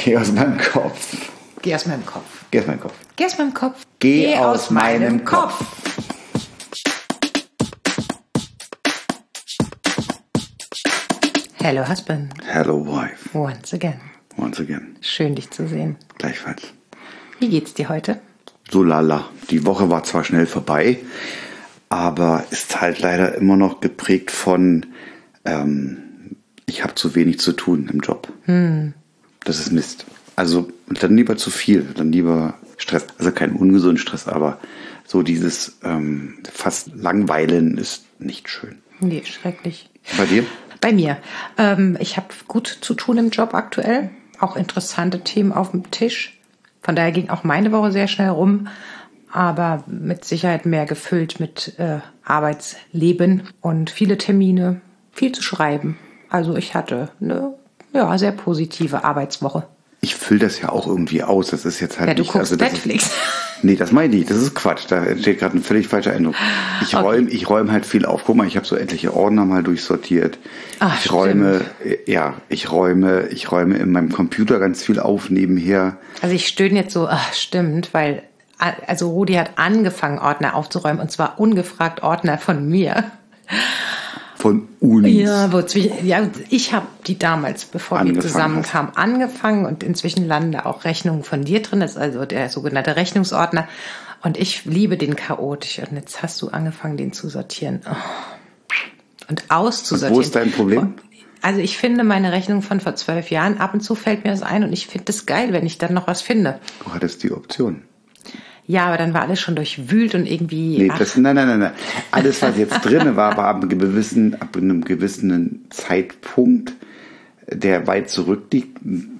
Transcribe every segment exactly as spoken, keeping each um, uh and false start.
Geh aus meinem Kopf. Geh aus meinem Kopf. Geh aus meinem Kopf. Geh aus meinem Kopf. Geh, Geh aus, aus meinem, meinem Kopf. Kopf. Hello, husband. Hello, wife. Once again. Once again. Schön, dich zu sehen. Gleichfalls. Wie geht's dir heute? So lala. Die Woche war zwar schnell vorbei, aber ist halt leider immer noch geprägt von, ähm, ich habe zu wenig zu tun im Job. Hm. Das ist Mist. Also dann lieber zu viel, dann lieber Stress. Also kein ungesunden Stress, aber so dieses ähm, fast Langweilen ist nicht schön. Nee, schrecklich. Bei dir? Bei mir. Ähm, ich habe gut zu tun im Job aktuell. Auch interessante Themen auf dem Tisch. Von daher ging auch meine Woche sehr schnell rum. Aber mit Sicherheit mehr gefüllt mit äh, Arbeitsleben und viele Termine, viel zu schreiben. Also ich hatte eine ja, sehr positive Arbeitswoche. Ich fülle das ja auch irgendwie aus. Das ist jetzt halt ja, du nicht... guckst also Netflix. Ist, nee, das meine ich nicht. Das ist Quatsch. Da entsteht gerade ein völlig falscher Eindruck. Ich okay. räume ich räume halt viel auf. Guck mal, ich habe so etliche Ordner mal durchsortiert. Ach, ich stimmt. räume, ja, ich räume, ich räume in meinem Computer ganz viel auf nebenher. Also ich stöhne jetzt so, ach, stimmt, weil also Rudi hat angefangen, Ordner aufzuräumen und zwar ungefragt Ordner von mir. Von uns. Ja, wo, ja ich habe die damals, bevor wir zusammenkamen, angefangen und inzwischen landen da auch Rechnungen von dir drin. Das ist also der sogenannte Rechnungsordner. Und ich liebe den chaotisch. Und jetzt hast du angefangen, den zu sortieren. Oh. Und auszusortieren. Und wo ist dein Problem? Also ich finde meine Rechnung von vor zwölf Jahren, ab und zu fällt mir das ein und ich finde das geil, wenn ich dann noch was finde. Du hattest die Option. Ja, aber dann war alles schon durchwühlt und irgendwie... Nee, das, nein, nein, nein, nein. Alles, was jetzt drin war, war ab einem gewissen, ab einem gewissen Zeitpunkt, der weit zurückliegt,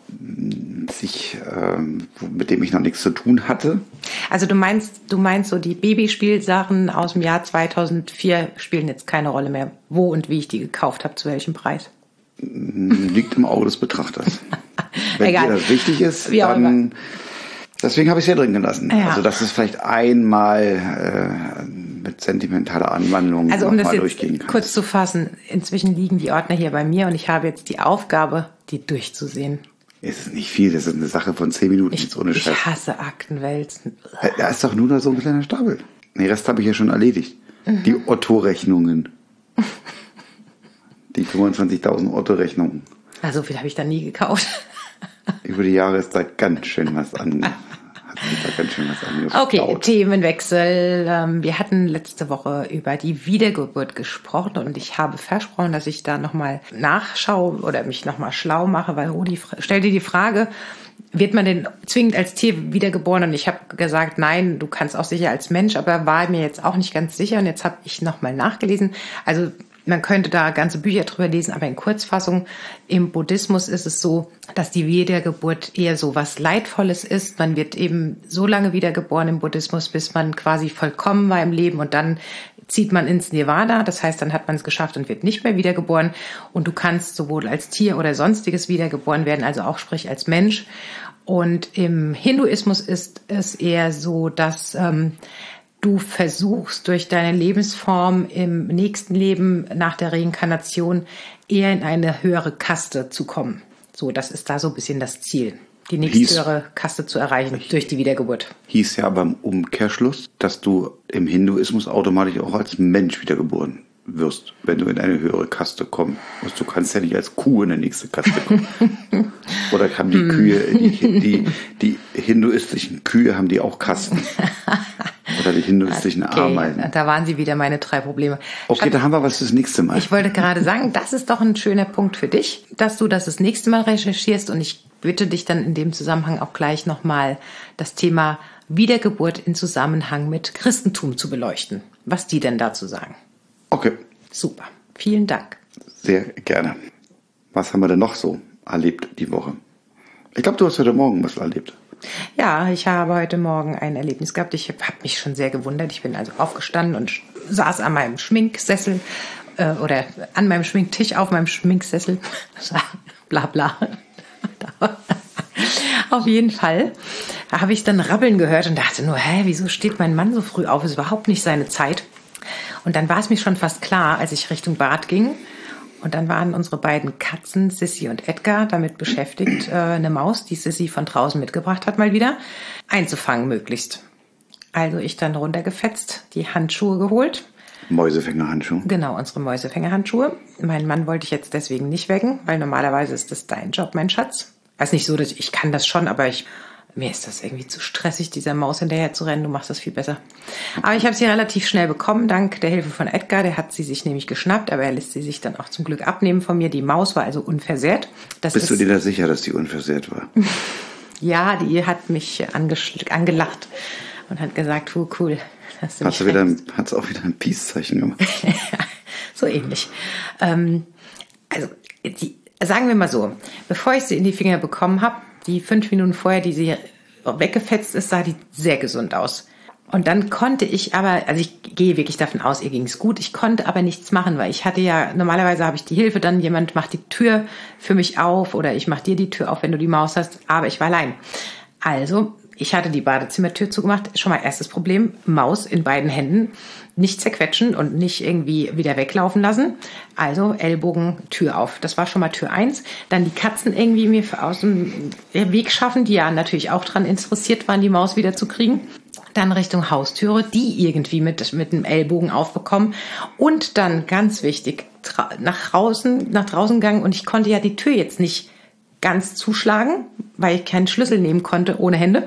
sich, ähm, mit dem ich noch nichts zu tun hatte. Also du meinst, du meinst so die Babyspielsachen aus dem Jahr zweitausendvier spielen jetzt keine Rolle mehr, wo und wie ich die gekauft habe, zu welchem Preis? Liegt im Auge des Betrachters. Wenn Egal. dir das wichtig ist, wie dann... Deswegen habe ich es ja drin gelassen. Ja. Also das ist vielleicht einmal äh, mit sentimentaler Anwandlung also um das mal jetzt durchgehen kann. Kurz zu fassen, inzwischen liegen die Ordner hier bei mir und ich habe jetzt die Aufgabe, die durchzusehen. Es ist nicht viel, das ist eine Sache von zehn Minuten, ich, jetzt ohne Ich Scheiß. hasse Aktenwälzen. Da ist doch nur noch so ein kleiner Stapel. Den Rest habe ich ja schon erledigt. Mhm. Die Otto-Rechnungen. Die fünfundzwanzigtausend Otto-Rechnungen. Na, so viel habe ich da nie gekauft. Über die Jahre ist da ganz schön was an. Hat sich da ganz schön was angestaut. Okay, Themenwechsel. Wir hatten letzte Woche über die Wiedergeburt gesprochen und ich habe versprochen, dass ich da nochmal nachschaue oder mich nochmal schlau mache, weil Rudi stellte die Frage, wird man denn zwingend als Tier wiedergeboren? Und ich habe gesagt, nein, du kannst auch sicher als Mensch, aber war mir jetzt auch nicht ganz sicher und jetzt habe ich nochmal nachgelesen. Also man könnte da ganze Bücher drüber lesen, aber in Kurzfassung, im Buddhismus ist es so, dass die Wiedergeburt eher so was Leidvolles ist. Man wird eben so lange wiedergeboren im Buddhismus, bis man quasi vollkommen war im Leben und dann zieht man ins Nirvana. Das heißt, dann hat man es geschafft und wird nicht mehr wiedergeboren. Und du kannst sowohl als Tier oder sonstiges wiedergeboren werden, also auch sprich als Mensch. Und im Hinduismus ist es eher so, dass... Ähm, du versuchst durch deine Lebensform im nächsten Leben nach der Reinkarnation eher in eine höhere Kaste zu kommen. So, das ist da so ein bisschen das Ziel, die nächsthöhere Kaste zu erreichen durch die Wiedergeburt. Hieß ja beim Umkehrschluss, dass du im Hinduismus automatisch auch als Mensch wiedergeboren wirst, wenn du in eine höhere Kaste kommst. Du kannst ja nicht als Kuh in die nächste Kaste kommen. Oder haben die Kühe, die, die, die hinduistischen Kühe, haben die auch Kasten? Oder die hinduistischen okay, Ameisen. Da waren sie wieder meine drei Probleme. Okay, Schatz, da haben wir was das nächste Mal. Ich wollte gerade sagen, das ist doch ein schöner Punkt für dich, dass du das das nächste Mal recherchierst und ich bitte dich dann in dem Zusammenhang auch gleich nochmal das Thema Wiedergeburt in Zusammenhang mit Christentum zu beleuchten. Was die denn dazu sagen. Okay. Super. Vielen Dank. Sehr gerne. Was haben wir denn noch so erlebt die Woche? Ich glaube, du hast heute Morgen was erlebt. Ja, ich habe heute Morgen ein Erlebnis gehabt. Ich habe mich schon sehr gewundert. Ich bin also aufgestanden und saß an meinem Schminksessel äh, oder an meinem Schminktisch auf meinem Schminksessel. Bla bla. Auf jeden Fall habe ich dann Rabbeln gehört und dachte nur, hä, wieso steht mein Mann so früh auf? Es ist überhaupt nicht seine Zeit. Und dann war es mir schon fast klar, als ich Richtung Bad ging Und dann waren unsere beiden Katzen, Sissy und Edgar, damit beschäftigt, äh, eine Maus, die Sissy von draußen mitgebracht hat, mal wieder, einzufangen möglichst. Also ich dann runtergefetzt, die Handschuhe geholt. Mäusefängerhandschuhe. Genau, unsere Mäusefängerhandschuhe. Meinen Mann wollte ich jetzt deswegen nicht wecken, weil normalerweise ist das dein Job, mein Schatz. Also nicht so, dass ich, ich kann das schon, aber ich... Mir ist das irgendwie zu stressig, dieser Maus hinterher zu rennen. Du machst das viel besser. Aber ich habe sie relativ schnell bekommen, dank der Hilfe von Edgar. Der hat sie sich nämlich geschnappt, aber er lässt sie sich dann auch zum Glück abnehmen von mir. Die Maus war also unversehrt. Das Bist ist, du dir da sicher, dass die unversehrt war? Ja, die hat mich angelacht und hat gesagt, oh, cool. Hast du Hast du wieder, hat's auch wieder ein Peace-Zeichen gemacht? So ähnlich. Ähm, also, die, sagen wir mal so, bevor ich sie in die Finger bekommen habe, die fünf Minuten vorher, die sie weggefetzt ist, sah die sehr gesund aus. Und dann konnte ich aber, also ich gehe wirklich davon aus, ihr ging es gut. Ich konnte aber nichts machen, weil ich hatte ja, normalerweise habe ich die Hilfe, dann jemand macht die Tür für mich auf oder ich mache dir die Tür auf, wenn du die Maus hast, aber ich war allein. Also, ich hatte die Badezimmertür zugemacht. Schon mal erstes Problem, Maus in beiden Händen. Nicht zerquetschen und nicht irgendwie wieder weglaufen lassen. Also Ellbogen, Tür auf. Das war schon mal Tür eins. Dann die Katzen irgendwie mir aus dem Weg schaffen, die ja natürlich auch dran interessiert waren, die Maus wieder zu kriegen. Dann Richtung Haustüre, die irgendwie mit, mit dem Ellbogen aufbekommen. Und dann, ganz wichtig, nach draußen, nach draußen gegangen. Und ich konnte ja die Tür jetzt nicht ganz zuschlagen, weil ich keinen Schlüssel nehmen konnte ohne Hände.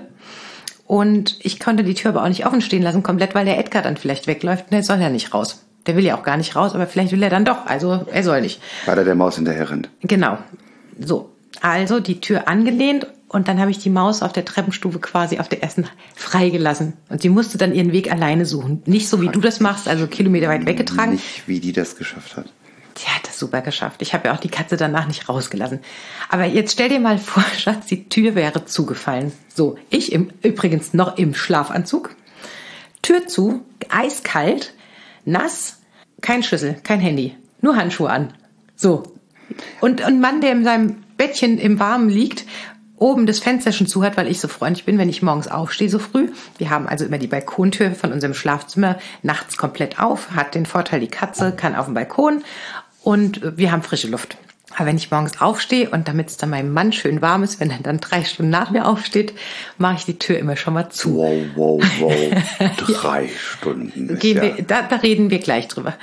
Und ich konnte die Tür aber auch nicht offen stehen lassen, komplett, weil der Edgar dann vielleicht wegläuft. Und der soll ja nicht raus. Der will ja auch gar nicht raus, aber vielleicht will er dann doch. Also er soll nicht. Weil er der Maus hinterher rennt. Genau. So. Also die Tür angelehnt und dann habe ich die Maus auf der Treppenstufe quasi auf der ersten freigelassen. Und sie musste dann ihren Weg alleine suchen. Nicht so, wie du das machst, also Kilometer weit weggetragen. Nicht, wie die das geschafft hat. Die hat das super geschafft. Ich habe ja auch die Katze danach nicht rausgelassen. Aber jetzt stell dir mal vor, Schatz, die Tür wäre zugefallen. So, ich im, übrigens noch im Schlafanzug. Tür zu, eiskalt, nass, kein Schlüssel, kein Handy, nur Handschuhe an. So. Und ein Mann, der in seinem Bettchen im Warmen liegt, oben das Fenster schon zu hat, weil ich so freundlich bin, wenn ich morgens aufstehe so früh. Wir haben also immer die Balkontür von unserem Schlafzimmer nachts komplett auf, hat den Vorteil, die Katze kann auf dem Balkon und wir haben frische Luft. Aber wenn ich morgens aufstehe und damit es dann meinem Mann schön warm ist, wenn er dann drei Stunden nach mir aufsteht, mache ich die Tür immer schon mal zu. Wow, wow, wow. Drei Stunden. Gehen ja. wir, da, da reden wir gleich drüber.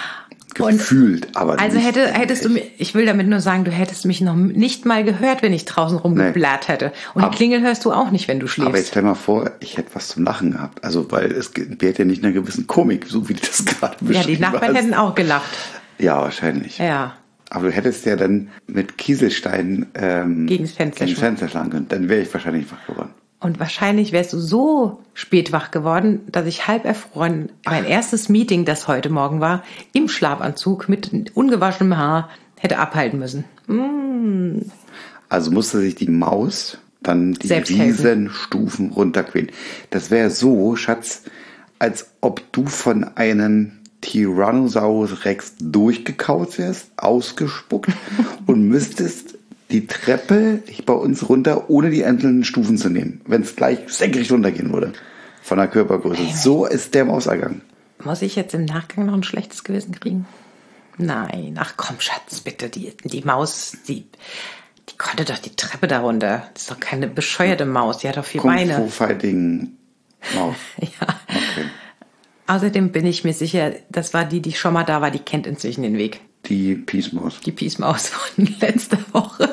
Gefühlt, und, aber also nicht hätte, hättest du mir, ich will damit nur sagen, du hättest mich noch nicht mal gehört, wenn ich draußen rumgeblärt hätte. Und aber, die Klingel hörst du auch nicht, wenn du schläfst. Aber jetzt stell mal vor, ich hätte was zum Lachen gehabt. Also, weil es wäre ja nicht einer gewissen Komik, so wie du das gerade beschrieben hast. Ja, die Nachbarn hätten auch gelacht. Ja, wahrscheinlich. Ja. Aber du hättest ja dann mit Kieselsteinen ähm, gegen das Fenster, gegen das Fenster schlagen können. Dann wäre ich wahrscheinlich wach geworden. Und wahrscheinlich wärst du so spät wach geworden, dass ich halb erfroren mein erstes Meeting, das heute Morgen war, im Schlafanzug mit ungewaschenem Haar hätte abhalten müssen. Mm. Also musste sich die Maus dann die Riesenstufen runterquälen. Das wäre so, Schatz, als ob du von einem Tyrannosaurus Rex durchgekaut wärst, ausgespuckt und müsstest die Treppe bei uns runter, ohne die einzelnen Stufen zu nehmen, wenn es gleich senkrecht runtergehen würde, von der Körpergröße. Hey, so ist der Mausergang. Muss ich jetzt im Nachgang noch ein schlechtes Gewissen kriegen? Nein, ach komm, Schatz, bitte, die, die Maus, die, die konnte doch die Treppe da runter. Das ist doch keine bescheuerte Maus, die hat doch vier Kung Beine. Fu Fighting Maus. Ja. Okay. Außerdem bin ich mir sicher, das war die, die schon mal da war, die kennt inzwischen den Weg. Die Peace-Maus. Die Peace-Maus von letzter Woche.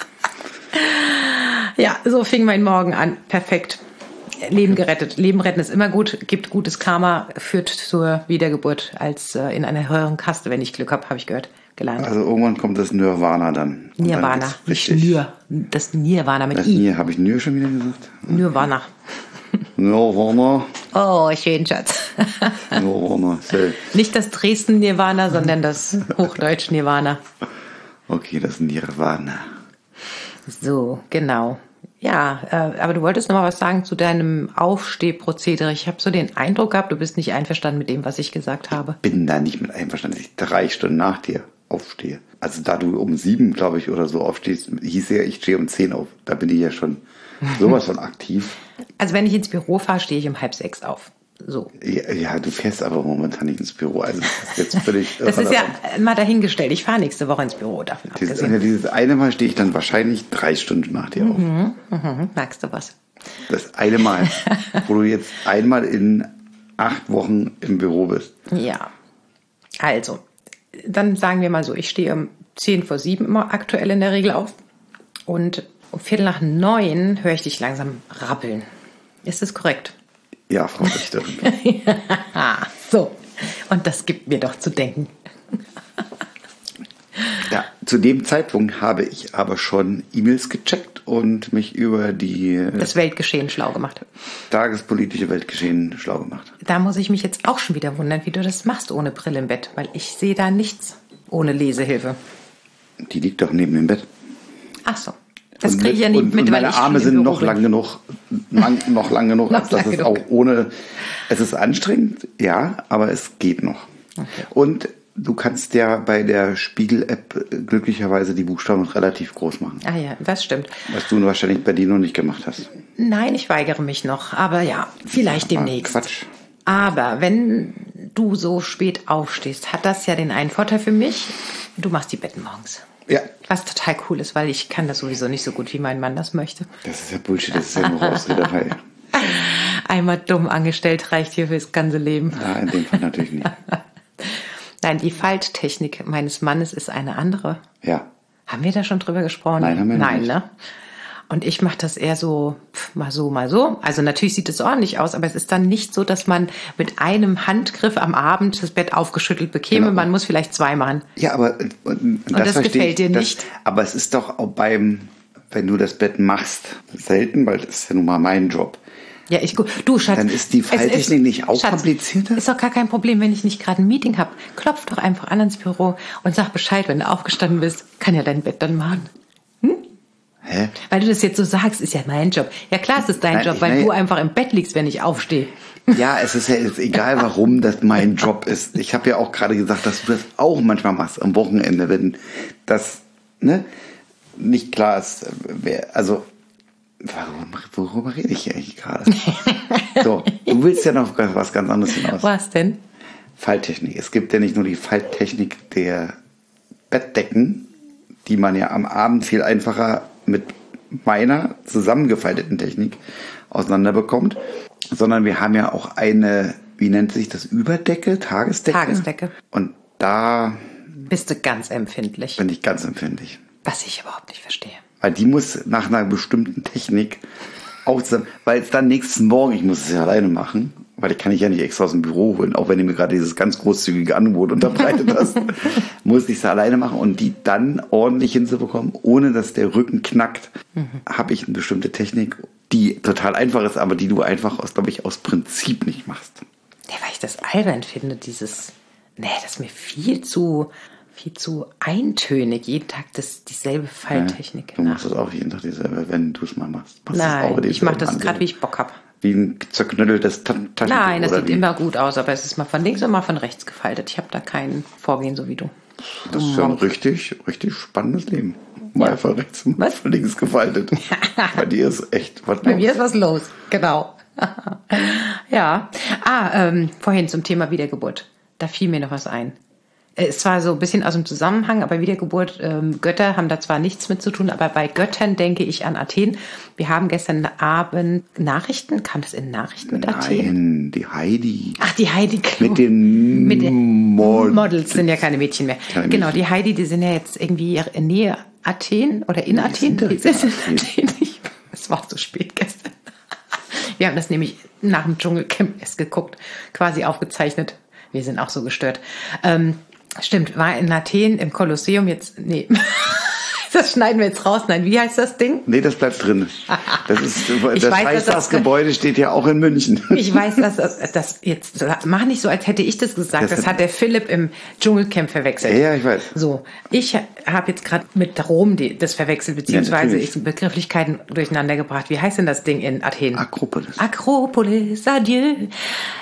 Ja, so fing mein Morgen an. Perfekt. Leben gerettet. Leben retten ist immer gut, gibt gutes Karma, führt zur Wiedergeburt als äh, in einer höheren Kaste, wenn ich Glück habe, habe ich gehört, gelernt. Also irgendwann kommt das Nirvana dann. Nirvana, dann nicht Nir. Das Nirvana mit das I. Nir, habe ich Nir schon wieder gesagt? Nirvana. Nirvana. Oh, schön, Schatz. Nirvana. Nicht das Dresden Nirvana, sondern das Hochdeutsch Nirvana. Okay, das Nirvana. So, genau. Ja, äh, aber du wolltest noch mal was sagen zu deinem Aufstehprozedere. Ich habe so den Eindruck gehabt, du bist nicht einverstanden mit dem, was ich gesagt habe. Ich bin da nicht mit einverstanden, dass ich drei Stunden nach dir aufstehe. Also da du um sieben, glaube ich, oder so aufstehst, hieß ja, ich stehe um zehn auf. Da bin ich ja schon sowas von aktiv. Also wenn ich ins Büro fahre, stehe ich um halb sechs auf. So. Ja, ja, du fährst aber momentan nicht ins Büro. Also das ist jetzt völlig. Das ist ja mal dahingestellt. Ich fahre nächste Woche ins Büro, davon dieses, abgesehen. dieses eine Mal stehe ich dann wahrscheinlich drei Stunden nach dir auf. Mhm, mhm. Merkst du was? Das eine Mal, wo du jetzt einmal in acht Wochen im Büro bist. Ja. Also, dann sagen wir mal so, ich stehe um zehn vor sieben immer aktuell in der Regel auf. Und um Viertel nach neun höre ich dich langsam rappeln. Ist das korrekt? Ja, Frau Richterin. So, und das gibt mir doch zu denken. Ja, zu dem Zeitpunkt habe ich aber schon E-Mails gecheckt und mich über die Das Weltgeschehen schlau gemacht. tagespolitische Weltgeschehen schlau gemacht. Da muss ich mich jetzt auch schon wieder wundern, wie du das machst ohne Brille im Bett, weil ich sehe da nichts ohne Lesehilfe. Die liegt doch neben dem Bett. Ach so. Das Und kriege ich ja mit- nicht und, mit, und weil meine ich Arme viel im sind Büro noch bin. lang genug, lang, noch lang genug, Noch als dass lang es genug. auch ohne, es ist anstrengend, ja, aber es geht noch. Okay. Und du kannst ja bei der Spiegel-App glücklicherweise die Buchstaben relativ groß machen, Ah ja, das stimmt. was du wahrscheinlich bei dir noch nicht gemacht hast. Nein, ich weigere mich noch, aber ja, vielleicht demnächst. Quatsch. Aber wenn du so spät aufstehst, hat das ja den einen Vorteil für mich, du machst die Betten morgens. Ja, Was total cool ist, weil ich kann das sowieso nicht so gut, wie mein Mann das möchte. das ist ja Bullshit, das ist ja nur Ausrederei. Einmal dumm angestellt reicht hier fürs ganze Leben. Ja, in dem Fall natürlich nicht. Nein, die Falttechnik meines Mannes ist eine andere. Ja, Haben wir da schon drüber gesprochen? Nein, haben wir noch Nein, nicht. ne? Und ich mache das eher so, pf, mal so, mal so. Also natürlich sieht es ordentlich aus, aber es ist dann nicht so, dass man mit einem Handgriff am Abend das Bett aufgeschüttelt bekäme. Genau. Man muss vielleicht zwei machen. ja, aber äh, und, und das verstehe gefällt dir ich, das, nicht? Aber es ist doch auch beim, wenn du das Bett machst, selten, weil das ist ja nun mal mein Job. Ja, ich gut. Du, Schatz. Dann ist die es Falltechnik nicht auch Schatz, komplizierter? Ist doch gar kein Problem, wenn ich nicht gerade ein Meeting habe. Klopf doch einfach an ins Büro und sag Bescheid, wenn du aufgestanden bist. Kann ja dein Bett dann machen. Hä? Weil du das jetzt so sagst, ist ja mein Job. Ja klar, es ist dein Nein, Job, ich weil meine- du einfach im Bett liegst, wenn ich aufstehe. Ja, es ist ja jetzt egal, warum das mein Job ist. Ich habe ja auch gerade gesagt, dass du das auch manchmal machst am Wochenende, wenn das ne, nicht klar ist. Wer, also, warum, worüber rede ich hier eigentlich gerade? So, du willst ja noch was ganz anderes hinaus. Was denn? Falttechnik. Es gibt ja nicht nur die Falttechnik der Bettdecken, die man ja am Abend viel einfacher mit meiner zusammengefalteten Technik auseinanderbekommt, sondern wir haben ja auch eine, wie nennt sich das, Überdecke, Tagesdecke? Tagesdecke. Und da Bist du ganz empfindlich. bin ich ganz empfindlich. Was ich überhaupt nicht verstehe. Weil die muss nach einer bestimmten Technik auch zusammen, weil es dann nächsten Morgen, ich muss es ja alleine machen, weil ich kann ich ja nicht extra aus dem Büro holen, auch wenn du mir gerade dieses ganz großzügige Angebot unterbreitet hast, muss ich es alleine machen und die dann ordentlich hinzubekommen, ohne dass der Rücken knackt, mhm. habe ich eine bestimmte Technik, die total einfach ist, aber die du einfach aus, glaube ich, aus Prinzip nicht machst. Ja, weil ich das albern finde, dieses, nee, das ist mir viel zu, viel zu eintönig, jeden Tag das, dieselbe Falltechnik. Ja, du machst das auch jeden Tag dieselbe, wenn du es mal machst. machst Nein, auch ich mache das dieselben gerade, wie ich Bock habe. Wie ein zerknütteltes Ta- Taschentuch. Nein, das oder sieht wie? immer gut aus, aber es ist mal von links und mal von rechts gefaltet. Ich habe da kein Vorgehen, so wie du. Das ist ja ein richtig, richtig spannendes Leben. Mal von rechts, mal Was? von links gefaltet. Bei dir ist echt was Bei los. mir ist was los, genau. Ja. Ah, ähm, vorhin zum Thema Wiedergeburt. Da fiel mir noch was ein. Äh, Es war so ein bisschen aus dem Zusammenhang, aber Wiedergeburt, ähm, Götter haben da zwar nichts mit zu tun, aber bei Göttern denke ich an Athen. Wir haben gestern Abend Nachrichten, kam das in Nachrichten mit Athen? Nein, die Heidi. Ach, die Heidi Klum. Mit den, Mit den Mod- Models sind ja keine Mädchen mehr. Keine Genau, Mädchen. die Heidi, die sind ja jetzt irgendwie in Nähe Athen oder in Die Athen. sind direkt Die sind in in Athen. Ich- Es war so spät gestern. Wir haben das nämlich nach dem Dschungelcamp erst geguckt, quasi aufgezeichnet. Wir sind auch so gestört. Ähm, stimmt, war in Athen im Kolosseum jetzt, nee, das schneiden wir jetzt raus. Nein, wie heißt das Ding? Nee, das bleibt drin. Das ist, Ich das weiß, dass Reichstagsgebäude steht ja auch in München. Ich weiß, dass das, das jetzt, mach nicht so, als hätte ich das gesagt. Das Das, hat- hat der Philipp im Dschungelcamp verwechselt. Ja, ich weiß. So, ich habe jetzt gerade mit Rom die, das verwechselt, beziehungsweise natürlich. ich die Begrifflichkeiten durcheinander gebracht. Wie heißt denn das Ding in Athen? Akropolis. Akropolis, adieu.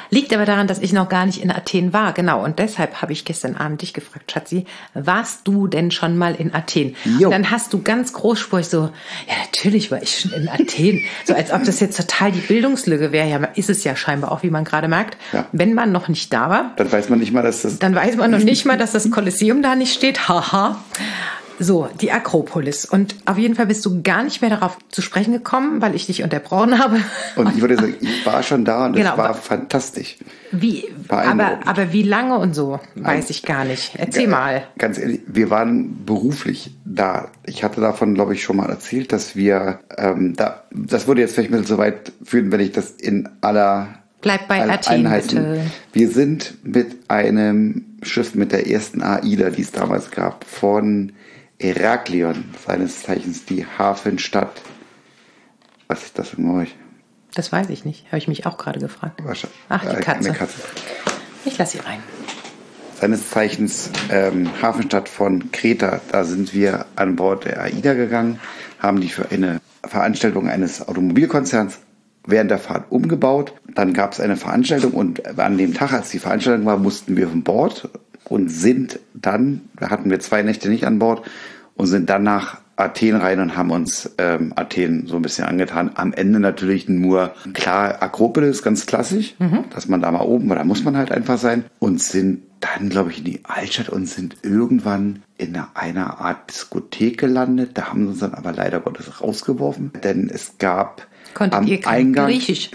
Liegt aber daran, dass ich noch gar nicht in Athen war, genau. Und deshalb habe ich gestern Abend dich gefragt, Schatzi, warst du denn schon mal in Athen? Jo. Und dann hast du ganz großspurig so, ja, natürlich war ich schon in Athen. So als ob das jetzt total die Bildungslücke wäre. Ja, ist es ja scheinbar auch, wie man gerade merkt. Ja. Wenn man noch nicht da war, Dann weiß man nicht mal, dass das... dann weiß man noch nicht mal, dass das Kolosseum da nicht steht. Haha. So, die Akropolis. Und auf jeden Fall bist du gar nicht mehr darauf zu sprechen gekommen, weil ich dich unterbrochen habe. Und ich würde sagen, ich war schon da und Genau, es war aber- fantastisch. Wie, aber, Beeindruckend. aber wie lange und so, weiß ich gar nicht. Erzähl mal. Ganz ehrlich, wir waren beruflich da. Ich hatte davon, glaube ich, schon mal erzählt, dass wir ähm, da, das würde jetzt vielleicht ein bisschen so weit führen, wenn ich das in aller Bleib bei aller Athen, Einheiten- bitte. Wir sind mit einem Schiff, mit der ersten AIDA, die es damals gab, von Heraklion, seines Zeichens die Hafenstadt. Was ist das für ein Geräusch? Das weiß ich nicht. Habe ich mich auch gerade gefragt. Wahrscheinlich. Ach, die Äh, Katze. Eine Katze. Ich lasse sie rein. Seines Zeichens ähm, Hafenstadt von Kreta. Da sind wir an Bord der AIDA gegangen, haben die für eine Veranstaltung eines Automobilkonzerns während der Fahrt umgebaut. Dann gab es eine Veranstaltung und an dem Tag, als die Veranstaltung war, mussten wir von Bord und sind dann, da hatten wir zwei Nächte nicht an Bord und sind dann nach Athen rein und haben uns ähm, Athen so ein bisschen angetan. Am Ende natürlich nur, klar, Akropolis, ganz klassisch, dass man da mal oben, weil da muss man halt einfach sein. Und sind dann, glaube ich, in die Altstadt und sind irgendwann in einer, einer Art Diskothek gelandet. Da haben sie uns dann aber leider Gottes rausgeworfen, denn es gab Konntet am ihr kein Eingang... Griechisch?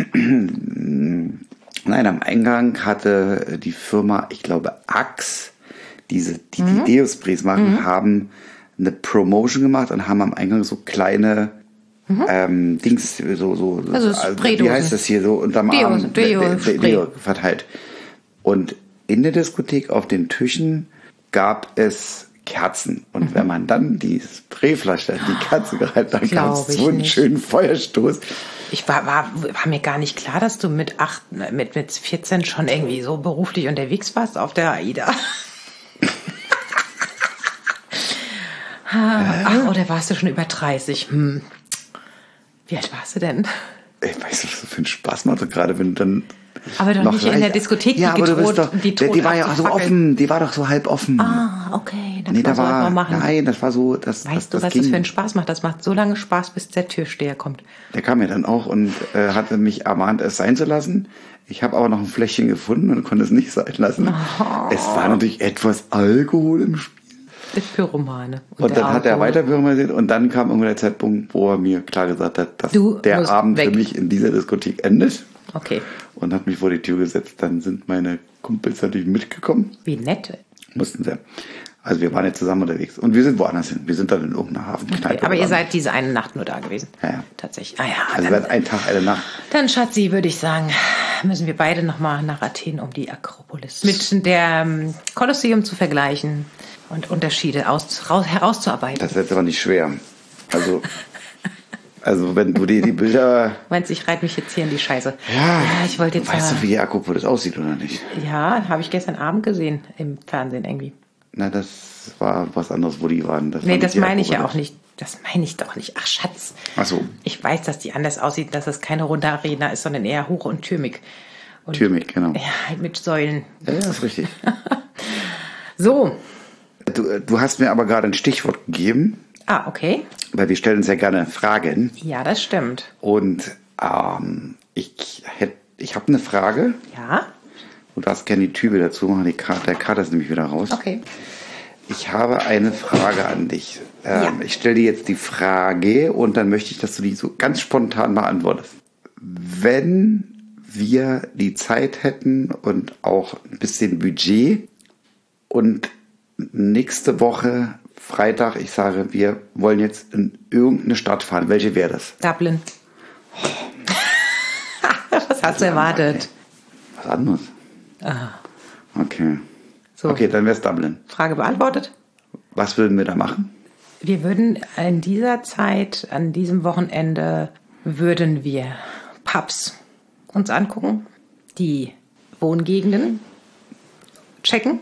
Nein, am Eingang hatte die Firma, ich glaube, Axe, diese, die die Deusprays machen, haben eine Promotion gemacht und haben am Eingang so kleine ähm, Dings, so, so, Also wie Spraydosen. heißt das hier, so unterm Deo- Arm, Deo- De- De- Spray. Deo verteilt. Und in der Diskothek auf den Tischen gab es Kerzen. Und wenn man dann die Sprayflasche in die Kerze gehalten hat, dann gab Glaub es ich so einen nicht. schönen Feuerstoß. Ich war, war, war mir gar nicht klar, dass du mit acht, mit, mit vierzehn schon irgendwie so beruflich unterwegs warst auf der AIDA. Ach, oder warst du schon über dreißig? Hm. Wie alt warst du denn? Ich weiß nicht, was das für einen Spaß macht, gerade wenn du dann. Aber doch noch nicht in leicht- der Diskothek, die ja, aber du bist gedroht- doch, die die, droht die war ja so abzufackeln. offen, die war doch so halb offen. Ah, okay. Das nee, da soll man war, machen. nein, das war so, das, Weißt das, du, das was ging. das für einen Spaß macht? Das macht so lange Spaß, bis der Türsteher kommt. Der kam ja dann auch und äh, hatte mich ermahnt, es sein zu lassen. Ich habe aber noch ein Fläschchen gefunden und konnte es nicht sein lassen. Oh. Es war natürlich etwas Alkohol im Spiel. Das Pyromane. Und der dann hat er Alkohol. weiter pyromantisiert und dann kam irgendwann der Zeitpunkt, wo er mir klar gesagt hat, dass Du der musst Abend weg. für mich in dieser Diskothek endet. Okay. Und hat mich vor die Tür gesetzt. Dann sind meine Kumpels natürlich mitgekommen. Wie nett. Mussten sie. Also wir waren jetzt zusammen unterwegs. Und wir sind woanders hin. Wir sind dann in irgendeiner Hafenkneipe. Okay, aber ihr gelandet. seid diese eine Nacht nur da gewesen. Ja, ja. Tatsächlich. Ah ja, Also wir dann, hatten einen Tag, eine Nacht. dann, Schatzi, würde ich sagen, müssen wir beide nochmal nach Athen, um die Akropolis mit der ähm, Kolosseum zu vergleichen und Unterschiede aus, raus, herauszuarbeiten. Das ist jetzt aber nicht schwer. Also, also wenn du dir die Bilder... Meinst du, ich reite mich jetzt hier in die Scheiße? Ja, ich wollte jetzt weißt mal, du, wie die Akropolis aussieht oder nicht? ja, habe ich gestern Abend gesehen im Fernsehen irgendwie. Na, das war was anderes, wo die waren. Das war Nee, nicht das die meine ich ja Akropolis. auch nicht. Das meine ich doch nicht. Ach, Schatz. Ach so, Ich weiß, dass die anders aussieht, dass es keine runde Arena ist, sondern eher hoch und türmig. Und, Türmig, genau. Ja, halt mit Säulen. Ja, das ist richtig. So. Du, du hast mir aber gerade ein Stichwort gegeben, Ah, okay. weil wir stellen uns ja gerne Fragen. Ja, das stimmt. Und ähm, ich hätte, ich habe eine Frage. Ja. Du darfst gerne die Tür wieder zumachen. Die Karte, der Kater ist nämlich wieder raus. Okay. Ich habe eine Frage an dich. Ähm, Ja. Ich stelle dir jetzt die Frage und dann möchte ich, dass du die so ganz spontan beantwortest. Wenn wir die Zeit hätten und auch ein bisschen Budget und nächste Woche Freitag, ich sage, wir wollen jetzt in irgendeine Stadt fahren. Welche wäre das? Dublin. Was hast du erwartet? Was anderes. Ah, Okay. so. Okay, dann wäre es Dublin. Frage beantwortet. Was würden wir da machen? Wir würden in dieser Zeit, an diesem Wochenende, würden wir Pubs uns angucken, die Wohngegenden checken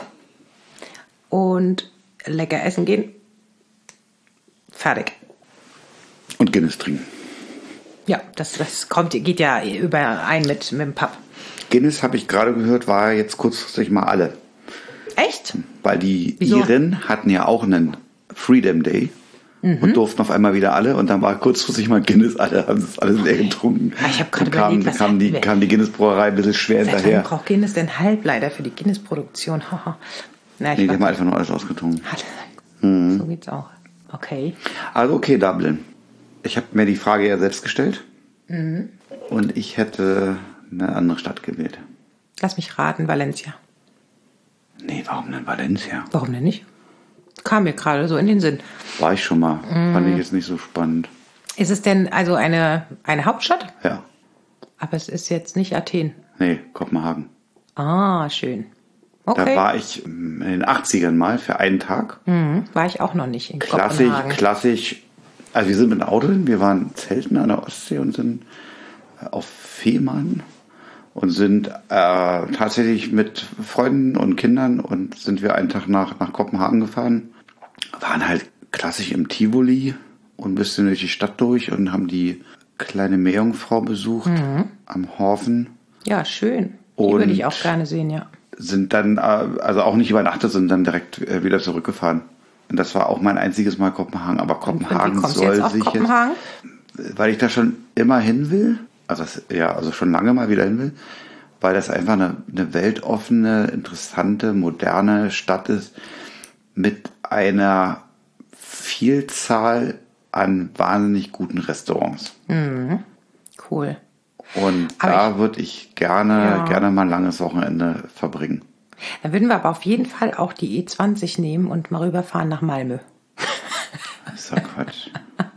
und lecker essen gehen. Fertig. Und Guinness trinken. Ja, das, das kommt, geht ja überein mit, mit dem Pub. Guinness, habe ich gerade gehört, war jetzt kurzfristig mal alle. Echt? Weil die Wieso? Iren hatten ja auch einen Freedom Day mhm. und durften auf einmal wieder alle. Und dann war kurzfristig mal Guinness, alle haben es alles leer getrunken. Ich habe gerade kam, überlegt, was kam die, kam die Guinness-Brauerei ein bisschen schwer Seit hinterher. wann braucht Guinness denn Halbleiter für die Guinness-Produktion? Na, ich nee, die war, haben einfach nur alles ausgetrunken. Mhm. So geht's auch. Okay. Also okay, Dublin. Ich habe mir die Frage ja selbst gestellt. Mhm. Und ich hätte eine andere Stadt gewählt. Lass mich raten, Valencia. Nee, warum denn Valencia? Warum denn nicht? Kam mir gerade so in den Sinn. War ich schon mal. Mhm. Fand ich jetzt nicht so spannend. Ist es denn also eine, eine Hauptstadt? Ja. Aber es ist jetzt nicht Athen. Nee, Kopenhagen. Ah, schön. Okay. Da war ich in den achtzigern mal für einen Tag. Mhm. War ich auch noch nicht in klassisch, Kopenhagen. Klassisch. Also wir sind mit dem Auto hin. Wir waren zelten an der Ostsee und sind auf Fehmarn. Und sind äh, tatsächlich mit Freunden und Kindern und sind wir einen Tag nach, nach Kopenhagen gefahren. Waren halt klassisch im Tivoli und ein bisschen durch die Stadt durch und haben die kleine Meerjungfrau besucht mhm. am Hafen. Ja, schön. Die und würde ich auch gerne sehen, ja. Sind dann, äh, also auch nicht übernachtet, sind dann direkt äh, wieder zurückgefahren. Und das war auch mein einziges Mal Kopenhagen. Aber Kopenhagen und wie soll jetzt auf sich Kopenhagen? Jetzt, weil ich da schon immer hin will, also das, ja, also schon lange mal wieder hin will, weil das einfach eine, eine weltoffene, interessante, moderne Stadt ist mit einer Vielzahl an wahnsinnig guten Restaurants. Mhm. Cool. Und aber da würde ich gerne, ja. gerne mal ein langes Wochenende verbringen. Dann würden wir aber auf jeden Fall auch die E zwanzig nehmen und mal rüberfahren nach Malmö. Das ist doch Quatsch.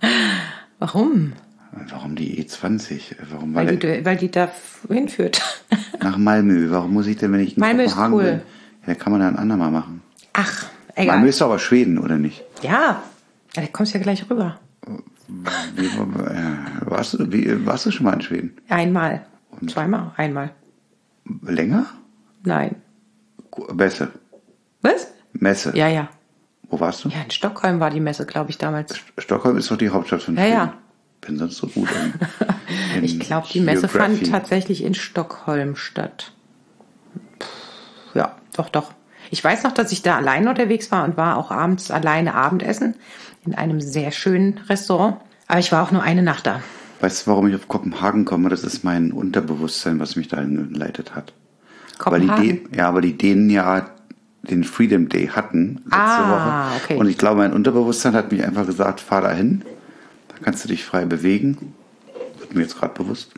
Warum? Warum die E zwanzig? Warum, weil, weil, die, weil die da hinführt. Nach Malmö. Warum muss ich denn, wenn ich in Malmö Kopenhagen ist cool. bin? Ja, kann man ja ein andermal machen. Ach, egal. Malmö ist doch aber Schweden, oder nicht? Ja, da kommst du ja gleich rüber. Wie, äh, warst, du, wie, warst du schon mal in Schweden? Einmal. Und? Zweimal? Einmal. Länger? Nein. Messe. Was? Messe. Ja, ja. Wo warst du? Ja, in Stockholm war die Messe, glaube ich, damals. Stockholm ist doch die Hauptstadt von ja, Schweden. Ja, bin sonst so gut in, in ich glaube, die Messe Geography. fand tatsächlich in Stockholm statt. Ja, doch, doch. Ich weiß noch, dass ich da alleine unterwegs war und war auch abends alleine Abendessen in einem sehr schönen Restaurant. Aber ich war auch nur eine Nacht da. Weißt du, warum ich auf Kopenhagen komme? Das ist mein Unterbewusstsein, was mich dahin geleitet hat. Kopenhagen? Weil die, ja, aber die Dänen ja den Freedom Day hatten letzte ah, Woche. Okay. Und ich glaube, mein Unterbewusstsein hat mich einfach gesagt, fahr dahin. Da kannst du dich frei bewegen. Wird mir jetzt gerade bewusst.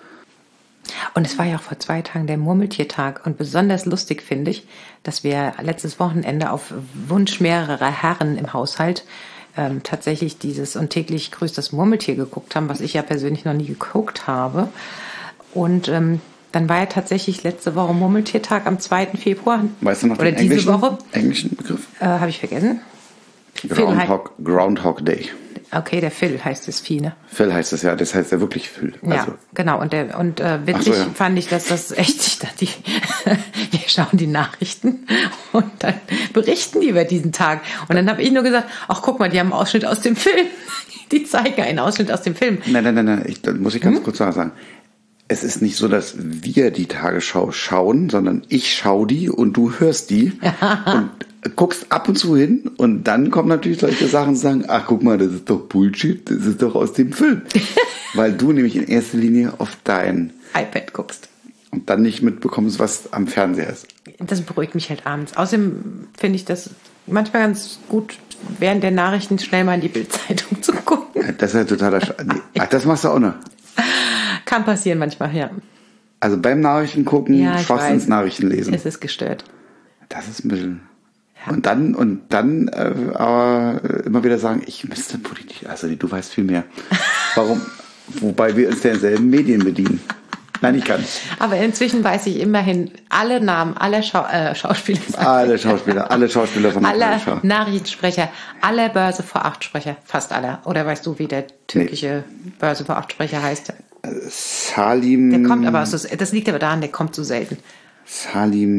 Und es war ja auch vor zwei Tagen der Murmeltiertag. Und besonders lustig finde ich, dass wir letztes Wochenende auf Wunsch mehrerer Herren im Haushalt ähm, tatsächlich dieses Und täglich grüßt das Murmeltier geguckt haben, was ich ja persönlich noch nie geguckt habe. Und ähm, dann war ja tatsächlich letzte Woche Murmeltiertag am zweiten Februar. Weißt du noch Oder den diese englischen, Woche? englischen Begriff? Äh, habe ich vergessen. Groundhog, Groundhog Day. Okay, der Phil heißt es Vieh, ne? Phil heißt es ja, das heißt ja wirklich Phil. Ja, also. genau. Und, der, und äh, witzig so, ja. fand ich, dass das echt, ich dachte, die, wir schauen die Nachrichten und dann berichten die über diesen Tag. Und dann habe ich nur gesagt, ach guck mal, die haben einen Ausschnitt aus dem Film. Die zeigen einen Ausschnitt aus dem Film. Nein, nein, nein, nein. Ich, da muss ich ganz hm? kurz sagen. Es ist nicht so, dass wir die Tagesschau schauen, sondern ich schaue die und du hörst die und guckst ab und zu hin und dann kommen natürlich solche Sachen und sagen, ach guck mal, das ist doch Bullshit, das ist doch aus dem Film. Weil du nämlich in erster Linie auf dein iPad guckst. Und dann nicht mitbekommst, was am Fernseher ist. Das beruhigt mich halt abends. Außerdem finde ich das manchmal ganz gut, während der Nachrichten schnell mal in die Bildzeitung zu gucken. Ja, das ist ja totaler Sch- Ach, das machst du auch noch. Kann passieren manchmal, ja. Also beim Nachrichten gucken, Ja, ich Schwachsinns weiß. Nachrichten lesen. Es ist gestört. Das ist ein bisschen. Ja. Und dann, und dann äh, aber immer wieder sagen, ich müsste politisch, also du weißt viel mehr. Warum? Wobei wir uns derselben Medien bedienen. Nein, nicht ganz. Aber inzwischen weiß ich immerhin alle Namen aller Schau äh, Schauspieler. Alle Schauspieler, alle Schauspieler von der Aller Tagesschau. Nachrichtensprecher, aller Börse vor acht Sprecher, fast aller. Oder weißt du, wie der türkische nee. Börse vor acht Sprecher heißt? Salim. Der kommt aber, das liegt aber daran, der kommt so selten. Salim.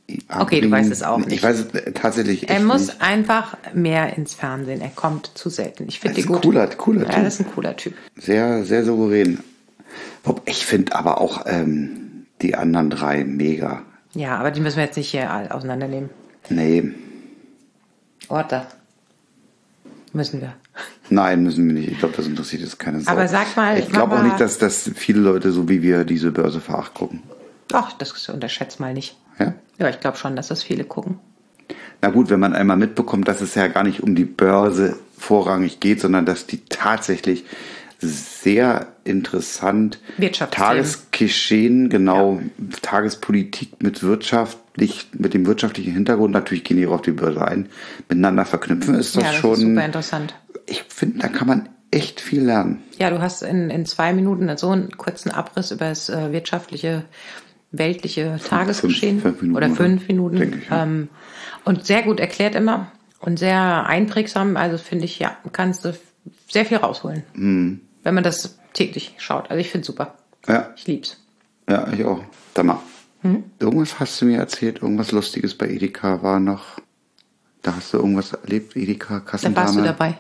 Okay, du weißt es auch nicht. Ich weiß es tatsächlich echt Er muss nicht. einfach mehr ins Fernsehen. Er kommt zu selten. Ich finde Das ihn ist ein gut. cooler, cooler Ja, Typ. das ist ein cooler Typ. Sehr, sehr souverän. Ich finde aber auch ähm, die anderen drei mega. Ja, aber die müssen wir jetzt nicht hier all auseinandernehmen. Nee, Orte. Müssen wir. nein, müssen wir nicht. Ich glaube, das interessiert jetzt keine Sau. Aber sag mal, ich glaube auch Mama- nicht, dass, dass viele Leute so wie wir diese Börse für acht gucken. Ach, das unterschätzt mal nicht. Ja? Ja, ich glaube schon, dass das viele gucken. Na gut, wenn man einmal mitbekommt, dass es ja gar nicht um die Börse vorrangig geht, sondern dass die tatsächlich sehr interessant Wirtschaftsthemen. Tagesgeschehen, genau, Tagespolitik mit wirtschaftlich, mit dem wirtschaftlichen Hintergrund, natürlich gehen die auch auf die Börse ein, miteinander verknüpfen, ist das, ja, das schon. ist super interessant. Ich finde, da kann man echt viel lernen. Ja, du hast in, in zwei Minuten so einen kurzen Abriss über das äh, wirtschaftliche, weltliche Tagesgeschehen. fünf Minuten, oder fünf oder? Minuten. Denke ich, ja. ähm, und sehr gut erklärt immer und sehr einprägsam. Also finde ich, ja, kannst du sehr viel rausholen, Mhm. wenn man das täglich schaut. Also ich finde es super. Ja, Ich lieb's. ja, ich auch. Sag mal, Hm? irgendwas hast du mir erzählt, irgendwas Lustiges bei Edeka war noch, da hast du irgendwas erlebt, Edeka, Da Kassendame. warst du dabei.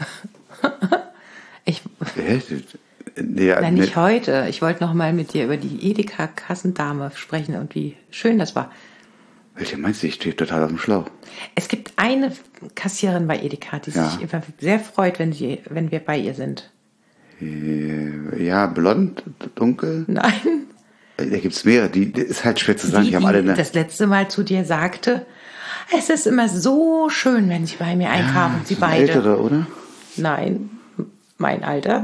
ich, Hä? Ja, nein, nicht ne- heute. Ich wollte noch mal mit dir über die Edeka-Kassendame sprechen und wie schön das war. Welche meinst du? Ich stehe total auf dem Schlauch. Es gibt eine Kassiererin bei Edeka, die Ja. sich immer sehr freut, wenn, sie, wenn wir bei ihr sind. Äh, Ja, blond, dunkel. Nein, Da gibt's mehrere. Die, die ist halt schwer zu sagen. Die, die, haben alle die eine. das letzte Mal zu dir sagte, es ist immer so schön, wenn sie bei mir einkaufen, sie so eine beide. ältere, oder? Nein, mein Alter.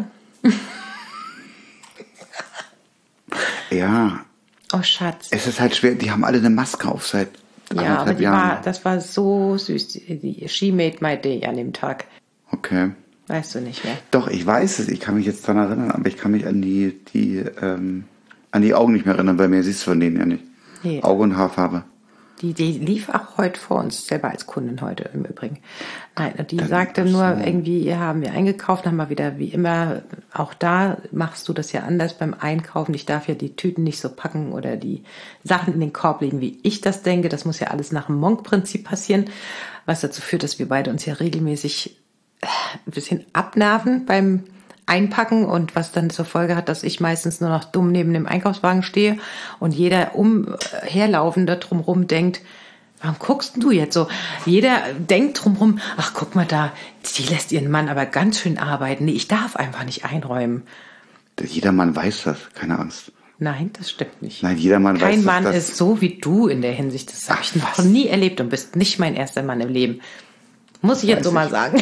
Ja, Oh Schatz. es ist halt schwer. Die haben alle eine Maske auf seit Ja, aber anderthalb die Jahren. war, das war so süß. Die, die, she made my day an dem Tag. Okay. Weißt du nicht mehr. Doch, ich weiß es. Ich kann mich jetzt daran erinnern, aber ich kann mich an die, die, ähm, an die Augen nicht mehr erinnern, weil mir siehst du von denen ja nicht. Nee. Auge und Haarfarbe. Die, die lief auch heute vor uns, selber als Kundin heute im Übrigen. Nein, und die Dann- sagte ach so. nur, irgendwie, hier haben wir eingekauft, haben wir wieder, wie immer, auch da machst du das ja anders beim Einkaufen. Ich darf ja die Tüten nicht so packen oder die Sachen in den Korb legen, wie ich das denke. Das muss ja alles nach dem Monk-Prinzip passieren, was dazu führt, dass wir beide uns ja regelmäßig äh, ein bisschen abnerven beim Einpacken und was dann zur Folge hat, dass ich meistens nur noch dumm neben dem Einkaufswagen stehe und jeder umherlaufende drumherum denkt, warum guckst du jetzt so? Jeder denkt drumherum, ach guck mal da, die lässt ihren Mann aber ganz schön arbeiten. Nee, ich darf einfach nicht einräumen. Jeder Mann weiß das, keine Angst. Nein, das stimmt nicht. Nein, jeder Mann weiß Kein das. Mann das ist so wie du in der Hinsicht. Das habe Ach, ich noch was? nie erlebt und bist nicht mein erster Mann im Leben. Muss ich jetzt Weiß so mal ich. sagen.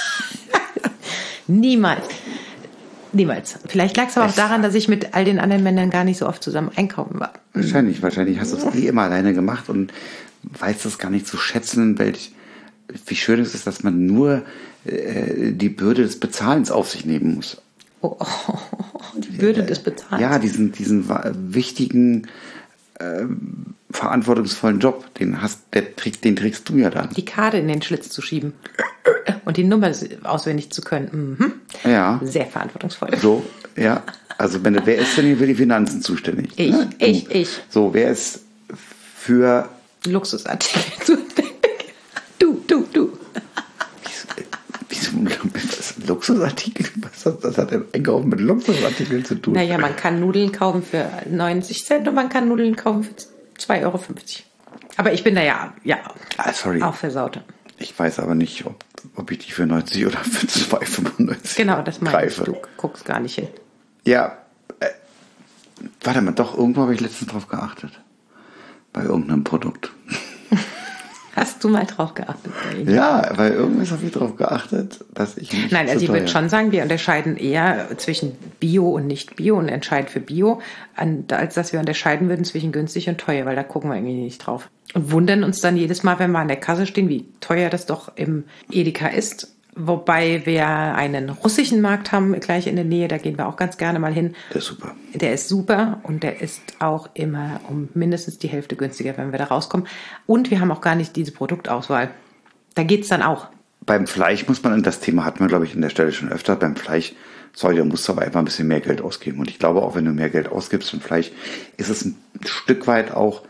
Niemals. Niemals. Vielleicht lag es aber auch Es- daran, dass ich mit all den anderen Männern gar nicht so oft zusammen einkaufen war. Wahrscheinlich, wahrscheinlich hast du es eh immer alleine gemacht und weißt das gar nicht zu schätzen, welch, wie schön es ist, dass man nur äh, die Bürde des Bezahlens auf sich nehmen muss. Oh, oh, oh, die Bürde des Bezahlens. Ja, diesen, diesen wa- wichtigen, ähm, verantwortungsvollen Job, den hast, der trägt, den trägst du ja dann. Die Karte in den Schlitz zu schieben und die Nummer auswendig zu können. Mhm. Ja, Sehr verantwortungsvoll. so, ja. Also, wenn, du- wer ist denn hier für die Finanzen zuständig? Ich, Ne? Du. ich, ich. So, wer ist für, Luxusartikel zu Du, du, du. wieso, was, Luxusartikel? Was hat, das hat ein Einkaufen mit Luxusartikeln zu tun? Naja, man kann Nudeln kaufen für neunzig Cent und man kann Nudeln kaufen für zwei Euro fünfzig. Aber ich bin da ja, ja Ah, sorry. auch versaut. Ich weiß aber nicht, ob, ob ich die für neunzig oder für zwei Euro fünfundneunzig Genau, das meine ich. greife. Du guckst gar nicht hin. Ja, äh, warte mal, doch, irgendwo habe ich letztens drauf geachtet. Bei irgendeinem Produkt. Hast du mal drauf geachtet bei Ihnen? Ja, weil irgendwas habe ich drauf geachtet, dass ich nicht Nein, also zu ich würde teuer- schon sagen, wir unterscheiden eher zwischen Bio und nicht Bio und entscheiden für Bio, an- als dass wir unterscheiden würden zwischen günstig und teuer, weil da gucken wir irgendwie nicht drauf. Und wundern uns dann jedes Mal, wenn wir an der Kasse stehen, wie teuer das doch im Edeka ist. Wobei wir einen russischen Markt haben, gleich in der Nähe, da gehen wir auch ganz gerne mal hin. Der ist super. Der ist super und der ist auch immer um mindestens die Hälfte günstiger, wenn wir da rauskommen. Und wir haben auch gar nicht diese Produktauswahl. Da geht's dann auch. Beim Fleisch muss man, und das Thema hatten wir, glaube ich, an der Stelle schon öfter, beim Fleisch, sorry, da musst du aber einfach ein bisschen mehr Geld ausgeben. Und ich glaube auch, wenn du mehr Geld ausgibst für Fleisch, ist es ein Stück weit auch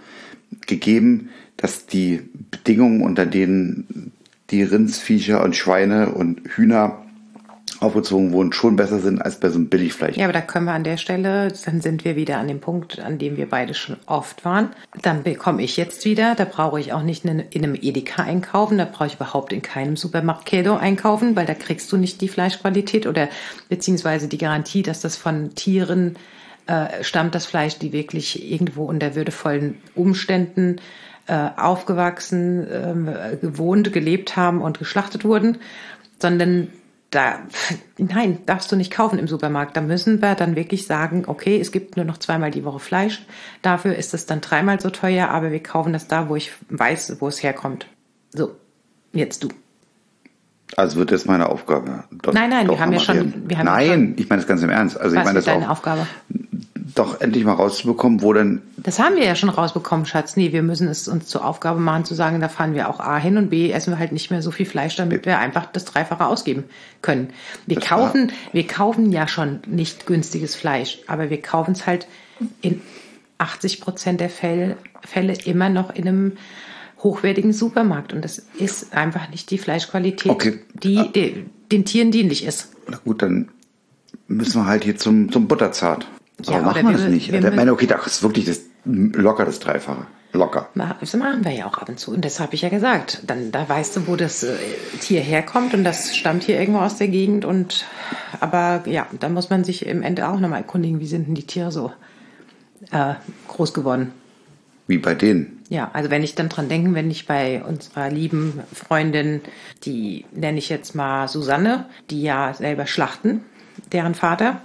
gegeben, dass die Bedingungen, unter denen die Rindsviecher und Schweine und Hühner aufgezogen wurden, schon besser sind als bei so einem Billigfleisch. Ja, aber da können wir an der Stelle, dann sind wir wieder an dem Punkt, an dem wir beide schon oft waren. Dann bekomme ich jetzt wieder, da brauche ich auch nicht in einem Edeka einkaufen, da brauche ich überhaupt in keinem Supermarktkedo einkaufen, weil da kriegst du nicht die Fleischqualität oder beziehungsweise die Garantie, dass das von Tieren äh, stammt, das Fleisch, die wirklich irgendwo unter würdevollen Umständen äh, aufgewachsen, äh, gewohnt, gelebt haben und geschlachtet wurden, sondern Da, nein, darfst du nicht kaufen im Supermarkt. Da müssen wir dann wirklich sagen, okay, es gibt nur noch zweimal die Woche Fleisch. Dafür ist es dann dreimal so teuer, aber wir kaufen das da, wo ich weiß, wo es herkommt. So, jetzt du. Also wird das meine Aufgabe? Dort, nein, nein, wir haben ja schon... Wir haben nein, ja schon, ich meine das ganz im Ernst. Also was ich meine ist das deine auch, Aufgabe? Doch endlich mal rauszubekommen, wo denn... Das haben wir ja schon rausbekommen, Schatz. Nee, wir müssen es uns zur Aufgabe machen, zu sagen, da fahren wir auch A hin und B essen wir halt nicht mehr so viel Fleisch, damit wir einfach das Dreifache ausgeben können. Wir Das kaufen, wir kaufen ja schon nicht günstiges Fleisch, aber wir kaufen es halt in achtzig Prozent der Fälle, Fälle immer noch in einem hochwertigen Supermarkt. Und das ist einfach nicht die Fleischqualität, Okay. die, die den Tieren dienlich ist. Na gut, dann müssen wir halt hier zum, zum Butterzart. So, Ja, machen oder wir das wir- nicht. wir Ich müssen- meine, okay, das ist wirklich das, locker das Dreifache. Locker. Das machen wir ja auch ab und zu. Und das habe ich ja gesagt. Dann, da weißt du, wo das äh, Tier herkommt und das stammt hier irgendwo aus der Gegend. Und aber ja, da muss man sich im Ende auch nochmal erkundigen, wie sind denn die Tiere so äh, groß geworden. Wie bei denen. Ja, also wenn ich dann dran denke, wenn ich bei unserer lieben Freundin, die nenne ich jetzt mal Susanne, die ja selber schlachten, deren Vater.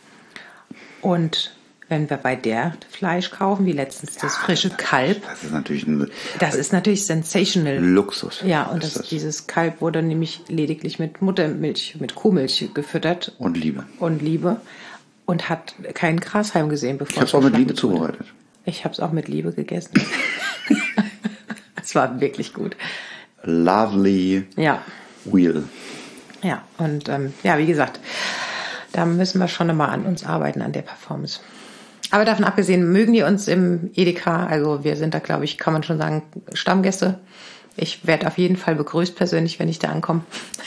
Und wenn wir bei der Fleisch kaufen, wie letztens das frische Kalb, Das ist natürlich ein das ist natürlich sensational. Luxus. Ja, und ist das, dieses Kalb wurde nämlich lediglich mit Muttermilch, mit Kuhmilch gefüttert Und Liebe. und Liebe und hat keinen Grashalm gesehen, bevor Ich habe es auch mit Liebe geschlachtet wurde. zubereitet. Ich habe es auch mit Liebe gegessen. Es war wirklich gut. Lovely Ja, Wheel. ja. Und ähm, ja, wie gesagt, da müssen wir schon nochmal an uns arbeiten, an der Performance. Aber davon abgesehen, mögen die uns im Edeka, also wir sind da, glaube ich, kann man schon sagen, Stammgäste. Ich werde auf jeden Fall begrüßt persönlich, wenn ich da ankomme.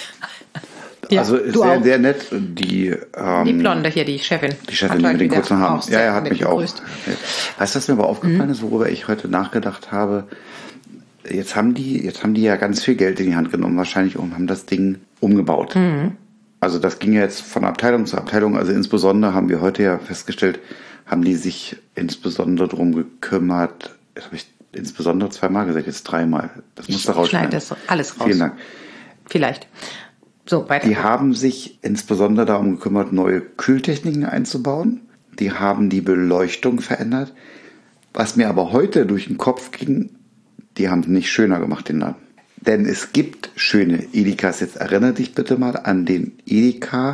Ja, also ist du sehr, auch. sehr nett. Die, ähm, Die Blonde hier, die Chefin. Die Chefin Hat heute mit den wieder kurzen Haaren. auch Ja, sehr ja, hat nett mich auch. begrüßt. Weißt du, was mir aber aufgefallen ist, worüber ich heute nachgedacht habe? Jetzt haben die, jetzt haben die ja ganz viel Geld in die Hand genommen, wahrscheinlich, und haben das Ding umgebaut. Mhm. Also das ging ja jetzt von Abteilung zu Abteilung. Also insbesondere haben wir heute ja festgestellt, haben die sich insbesondere darum gekümmert. Das habe ich insbesondere zweimal gesagt, jetzt dreimal. Das Ich musst du rausschneiden. schneide das alles raus. Vielen Dank. Vielleicht. So, weiter. Die haben sich insbesondere darum gekümmert, neue Kühltechniken einzubauen. Die haben die Beleuchtung verändert. Was mir aber heute durch den Kopf ging, die haben es nicht schöner gemacht, den Laden. Denn es gibt schöne Edekas. Jetzt erinnere dich bitte mal an den Edeka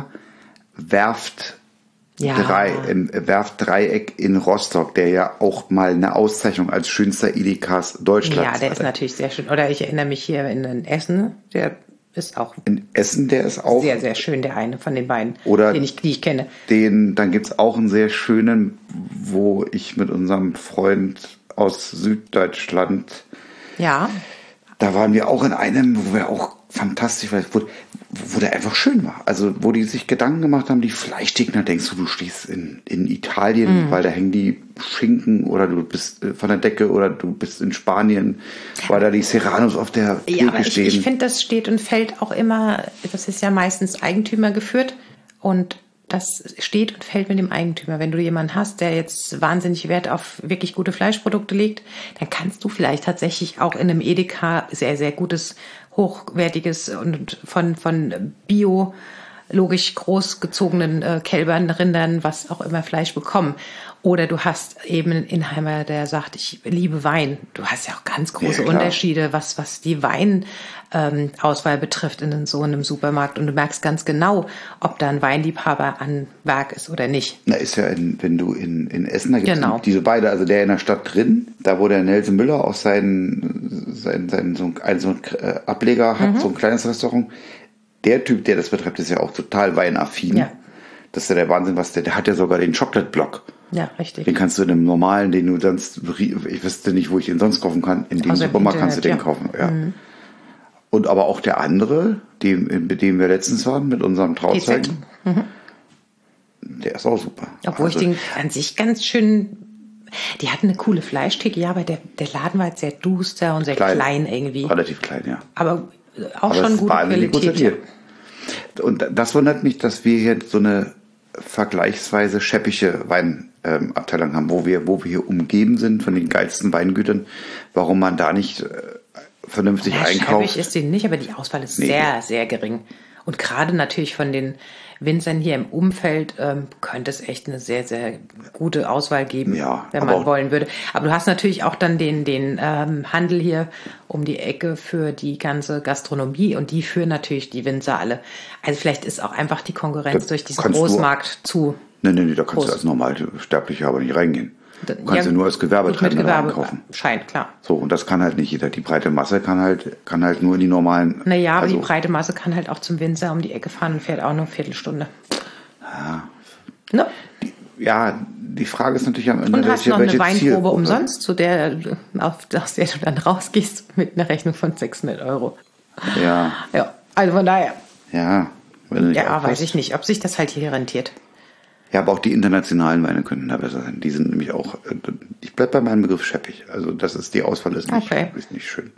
Werft Ja. drei, im Werft Dreieck in Rostock, der ja auch mal eine Auszeichnung als schönster Edekas Deutschlands Ja, der ist hatte. natürlich sehr schön. Oder ich erinnere mich hier in, in Essen, der ist auch In Essen, der ist auch sehr, sehr schön, der eine von den beiden, Oder- den ich, die ich kenne. Den, dann gibt's auch einen sehr schönen, wo ich mit unserem Freund aus Süddeutschland, Ja, da waren wir auch in einem, wo wir auch fantastisch, weil wo, wo der einfach schön war. Also wo die sich Gedanken gemacht haben, die Fleischtheken, da denkst du, du stehst in, in Italien, Mhm. weil da hängen die Schinken, oder du bist äh, von der Decke, oder du bist in Spanien, weil da die Serranos auf der Theke ja, aber ich, stehen. ich finde, das steht und fällt auch immer, das ist ja meistens Eigentümer geführt und das steht und fällt mit dem Eigentümer. Wenn du jemanden hast, der jetzt wahnsinnig Wert auf wirklich gute Fleischprodukte legt, dann kannst du vielleicht tatsächlich auch in einem Edeka sehr, sehr gutes, hochwertiges und von, von Bio, logisch großgezogenen äh, Kälbern, Rindern, was auch immer Fleisch bekommen. Oder du hast eben einen Inheimer, der sagt, ich liebe Wein. Du hast ja auch ganz große Ja, klar. Unterschiede, was, was die Weinauswahl betrifft in so einem Supermarkt. Und du merkst ganz genau, ob da ein Weinliebhaber an Werk ist oder nicht. Na, ist ja, in, wenn du in, in Essen, da gibt es Genau. diese beide, also der in der Stadt drin, da wo der Nelson Müller auch seinen, seinen, seinen so einen, so einen äh, Ableger hat, Mhm. so ein kleines Restaurant. Der Typ, der das betreibt, ist ja auch total weinaffin. Ja. Das ist ja der Wahnsinn, was der, der hat ja sogar den Chocolate-Block. Ja, richtig. Den kannst du in einem normalen, den du sonst, ich wüsste nicht, wo ich den sonst kaufen kann, in dem Außer im Supermarkt kannst du den Internet, ja. kaufen. Ja. Mhm. Und aber auch der andere, dem, mit dem wir letztens waren, mit unserem Trauzeugen, mhm. der ist auch super. Obwohl also, ich den an sich ganz schön, die hatten eine coole Fleischtheke, ja, aber der, der Laden war jetzt sehr duster und sehr klein, klein irgendwie. Relativ klein, ja. Aber auch aber schon gute Qualität. Ja. Und das wundert mich, dass wir hier so eine vergleichsweise scheppige Weinabteilung ähm, haben, wo wir, wo wir hier umgeben sind von den geilsten Weingütern, warum man da nicht äh, vernünftig ja, einkauft. Scheppig ist sie nicht, aber die Auswahl ist nee. sehr, sehr gering. Und gerade natürlich von den Winzern hier im Umfeld ähm, könnte es echt eine sehr, sehr gute Auswahl geben, ja, wenn man wollen würde. Aber du hast natürlich auch dann den, den ähm, Handel hier um die Ecke für die ganze Gastronomie und die führen natürlich die Winzer alle. Also vielleicht ist auch einfach die Konkurrenz da durch diesen Großmarkt du, zu Nee, nee, nee, da kannst groß. Du als Normalsterblicher aber nicht reingehen. Du kannst ja, ja nur als Gewerbetreibender Gewerbe einkaufen. Scheint, klar. So, und das kann halt nicht jeder. Die breite Masse kann halt, kann halt nur die normalen... Naja, aber also, die breite Masse kann halt auch zum Winzer um die Ecke fahren und fährt auch nur eine Viertelstunde. Ja. No. Die, ja, die Frage ist natürlich am Ende, und welche, hast noch welche eine Weinprobe Zielgruppe. Umsonst, zu der, auf, aus der du dann rausgehst mit einer Rechnung von sechshundert Euro. Ja. Ja, also von daher. Ja. Wenn du nicht ja, aufpasst. Weiß ich nicht, ob sich das halt hier rentiert. Ja, aber auch die internationalen Weine könnten da besser sein. Die sind nämlich auch, ich bleib bei meinem Begriff scheppig. Also das ist, die Auswahl ist nicht, okay. ist nicht schön.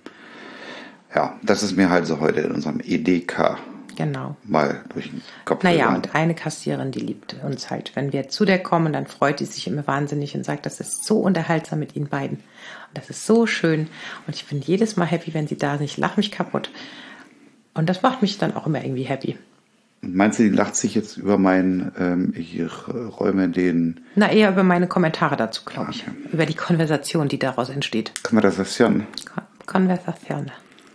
Ja, das ist mir halt so heute in unserem E D K genau. mal durch den Kopf Naja, gegangen. und eine Kassiererin, die liebt uns halt. Wenn wir zu der kommen, dann freut die sich immer wahnsinnig und sagt, das ist so unterhaltsam mit ihnen beiden. Und das ist so schön. Und ich bin jedes Mal happy, wenn sie da sind. Ich lache mich kaputt. Und das macht mich dann auch immer irgendwie happy. Meinst du, die lacht sich jetzt über meinen, ähm, ich räume den... Na, eher über meine Kommentare dazu, glaube ich. Okay. Über die Konversation, die daraus entsteht. Konversation. Konversation.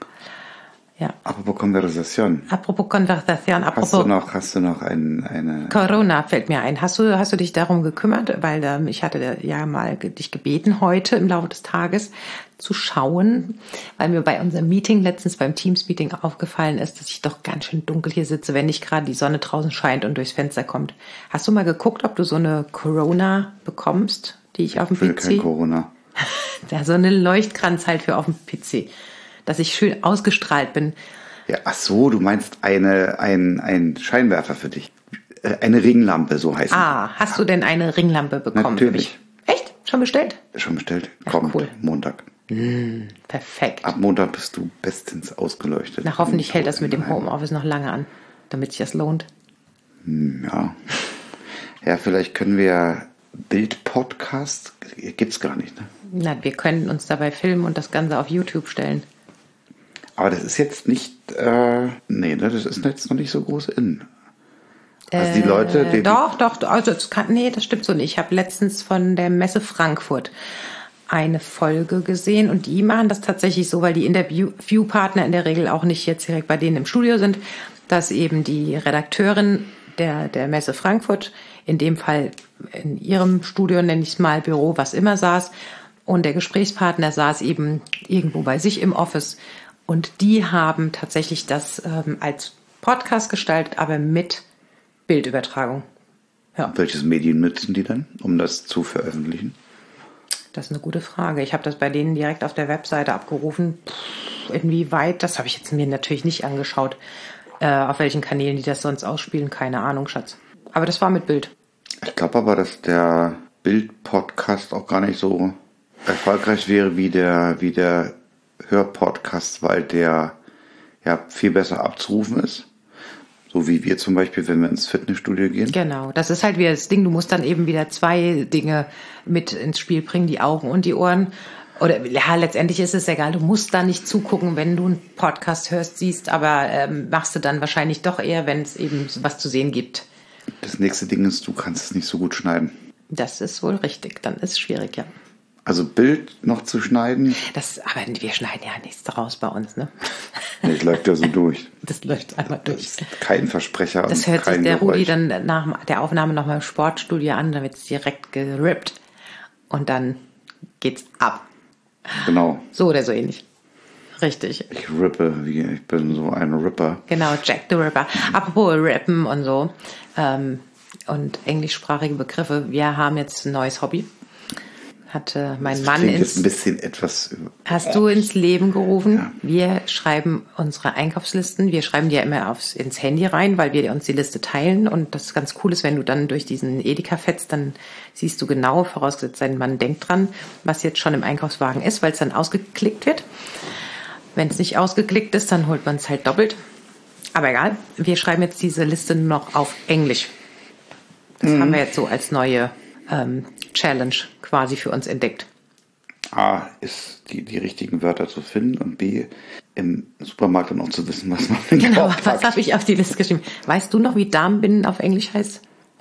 Ja. Apropos Konversation. Apropos Konversation. Apropos hast du noch, hast du noch ein, eine... Corona fällt mir ein. Hast du, hast du dich darum gekümmert? Weil ähm, ich hatte ja mal dich gebeten, heute im Laufe des Tages zu schauen, weil mir bei unserem Meeting letztens beim Teams-Meeting aufgefallen ist, dass ich doch ganz schön dunkel hier sitze, wenn nicht gerade die Sonne draußen scheint und durchs Fenster kommt. Hast du mal geguckt, ob du so eine Corona bekommst, die ich auf dem ich will P C? Kein Corona. Ja, so eine Leuchtkranz halt für auf dem P C, dass ich schön ausgestrahlt bin. Ja, ach so, du meinst eine, ein, ein Scheinwerfer für dich. Eine Ringlampe, so heißt es. Ah, hast du denn eine Ringlampe bekommen? Natürlich. Echt? Schon bestellt? Schon bestellt. Ja, kommt cool. Montag. Mm, perfekt. Ab Montag bist du bestens ausgeleuchtet. Na, hoffentlich hält das mit dem Homeoffice noch lange an, damit sich das lohnt. Ja. Ja, vielleicht können wir Bild-Podcast, gibt's gar nicht, ne? Na, wir können uns dabei filmen und das Ganze auf YouTube stellen. Aber das ist jetzt nicht, äh, nee, das ist jetzt noch nicht so groß in. Also die Leute, die, äh, doch, doch, also das kann, nee, das stimmt so nicht. Ich habe letztens von der Messe Frankfurt eine Folge gesehen und die machen das tatsächlich so, weil die Interviewpartner in der Regel auch nicht jetzt direkt bei denen im Studio sind, dass eben die Redakteurin der, der Messe Frankfurt, in dem Fall in ihrem Studio, nenne ich es mal, Büro, was immer saß, und der Gesprächspartner saß eben irgendwo bei sich im Office und die haben tatsächlich das ähm, als Podcast gestaltet, aber mit Bildübertragung. Ja. Welches Medium nutzen die dann, um das zu veröffentlichen? Das ist eine gute Frage. Ich habe das bei denen direkt auf der Webseite abgerufen. Puh, inwieweit, das habe ich jetzt mir natürlich nicht angeschaut. Äh, auf welchen Kanälen die das sonst ausspielen, keine Ahnung, Schatz. Aber das war mit Bild. Ich glaube aber, dass der Bild-Podcast auch gar nicht so erfolgreich wäre wie der, wie der Hörpodcast, weil der ja viel besser abzurufen ist. So wie wir zum Beispiel, wenn wir ins Fitnessstudio gehen. Genau, das ist halt wieder das Ding. Du musst dann eben wieder zwei Dinge mit ins Spiel bringen, die Augen und die Ohren. Oder ja, letztendlich ist es egal. Du musst da nicht zugucken, wenn du einen Podcast hörst, siehst, aber ähm, machst du dann wahrscheinlich doch eher, wenn es eben was zu sehen gibt. Das nächste Ding ist, du kannst es nicht so gut schneiden. Das ist wohl richtig. Dann ist es schwierig, ja. Also Bild noch zu schneiden. Das, aber wir schneiden ja nichts daraus bei uns, ne? Das läuft ja so durch. Das läuft einmal durch. Das ist kein Versprecher. Das hört sich der Rudi dann nach der Aufnahme noch mal im Sportstudio an, dann wird es direkt gerippt und dann geht's ab. Genau. So oder so ähnlich. Richtig. Ich rippe, wie ich bin so ein Ripper. Genau, Jack the Ripper. Apropos Rippen und so. Ähm, und englischsprachige Begriffe. Wir haben jetzt ein neues Hobby. Hatte mein das Mann klingt ins, jetzt ein bisschen etwas. hast du ins Leben gerufen. Ja. Wir schreiben unsere Einkaufslisten. Wir schreiben die ja immer aufs, ins Handy rein, weil wir uns die Liste teilen. Und das ganz cool ist, wenn du dann durch diesen Edeka fetzt, dann siehst du genau, vorausgesetzt dein Mann denkt dran, was jetzt schon im Einkaufswagen ist, weil es dann ausgeklickt wird. Wenn es nicht ausgeklickt ist, dann holt man es halt doppelt. Aber egal, wir schreiben jetzt diese Liste nur noch auf Englisch. Das mhm. haben wir jetzt so als neue ähm, Challenge quasi für uns entdeckt. A, ist die, die richtigen Wörter zu finden und B, im Supermarkt dann auch zu wissen, was man in den Genau, Korb was packt. habe ich auf die Liste geschrieben? Weißt du noch, wie Damenbinden auf Englisch heißt?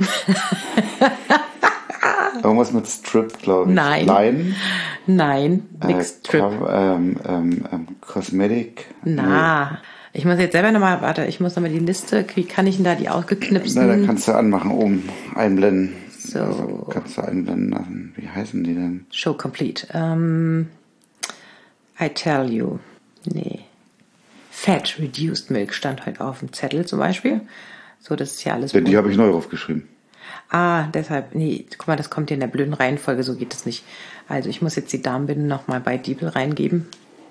Irgendwas mit Strip, glaube ich. Nein. Line. Nein, nix Äh, Strip. Co- ähm, ähm, ähm, Cosmetic. Na, ich muss jetzt selber nochmal, warte, ich muss nochmal die Liste, wie kann ich denn da die ausgeknipsten? Na, da kannst du anmachen, oben einblenden. So. Also kannst du einblenden lassen. Wie heißen die denn? Show complete. Ähm, I tell you. Nee. Fat Reduced Milk stand heute auf dem Zettel zum Beispiel. So, das ist ja alles. Ja, die habe ich neu draufgeschrieben. Ah, deshalb, nee, guck mal, das kommt hier in der blöden Reihenfolge, so geht es nicht. Also ich muss jetzt die Damenbinden nochmal bei Diebel reingeben.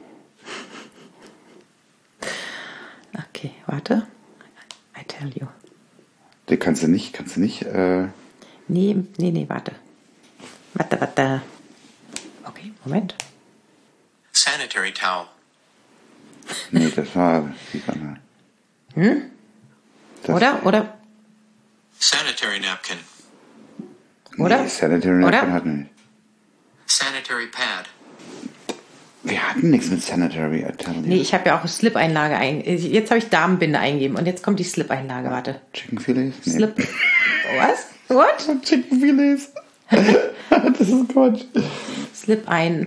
Okay, warte. I tell you. Die kannst du nicht, kannst du nicht. Äh, Nee, nee, nee, warte. Warte, warte. Okay, Moment. Sanitary towel. nee, das war die andere. Hm? Das, Oder? Oder? Sanitary napkin. Oder? Nee, Sanitary Oder? Napkin hatten wir nicht. Sanitary pad. Wir hatten nichts mit Sanitary, I tell you. Nee, ich habe ja auch Slip-Einlage ein. Jetzt habe ich Damenbinde eingeben und jetzt kommt die Slip-Einlage, warte. Chicken Fillets? Nee. Slip. Was? What? Chicken Fillets. Das ist Quatsch. Slip-Einlagen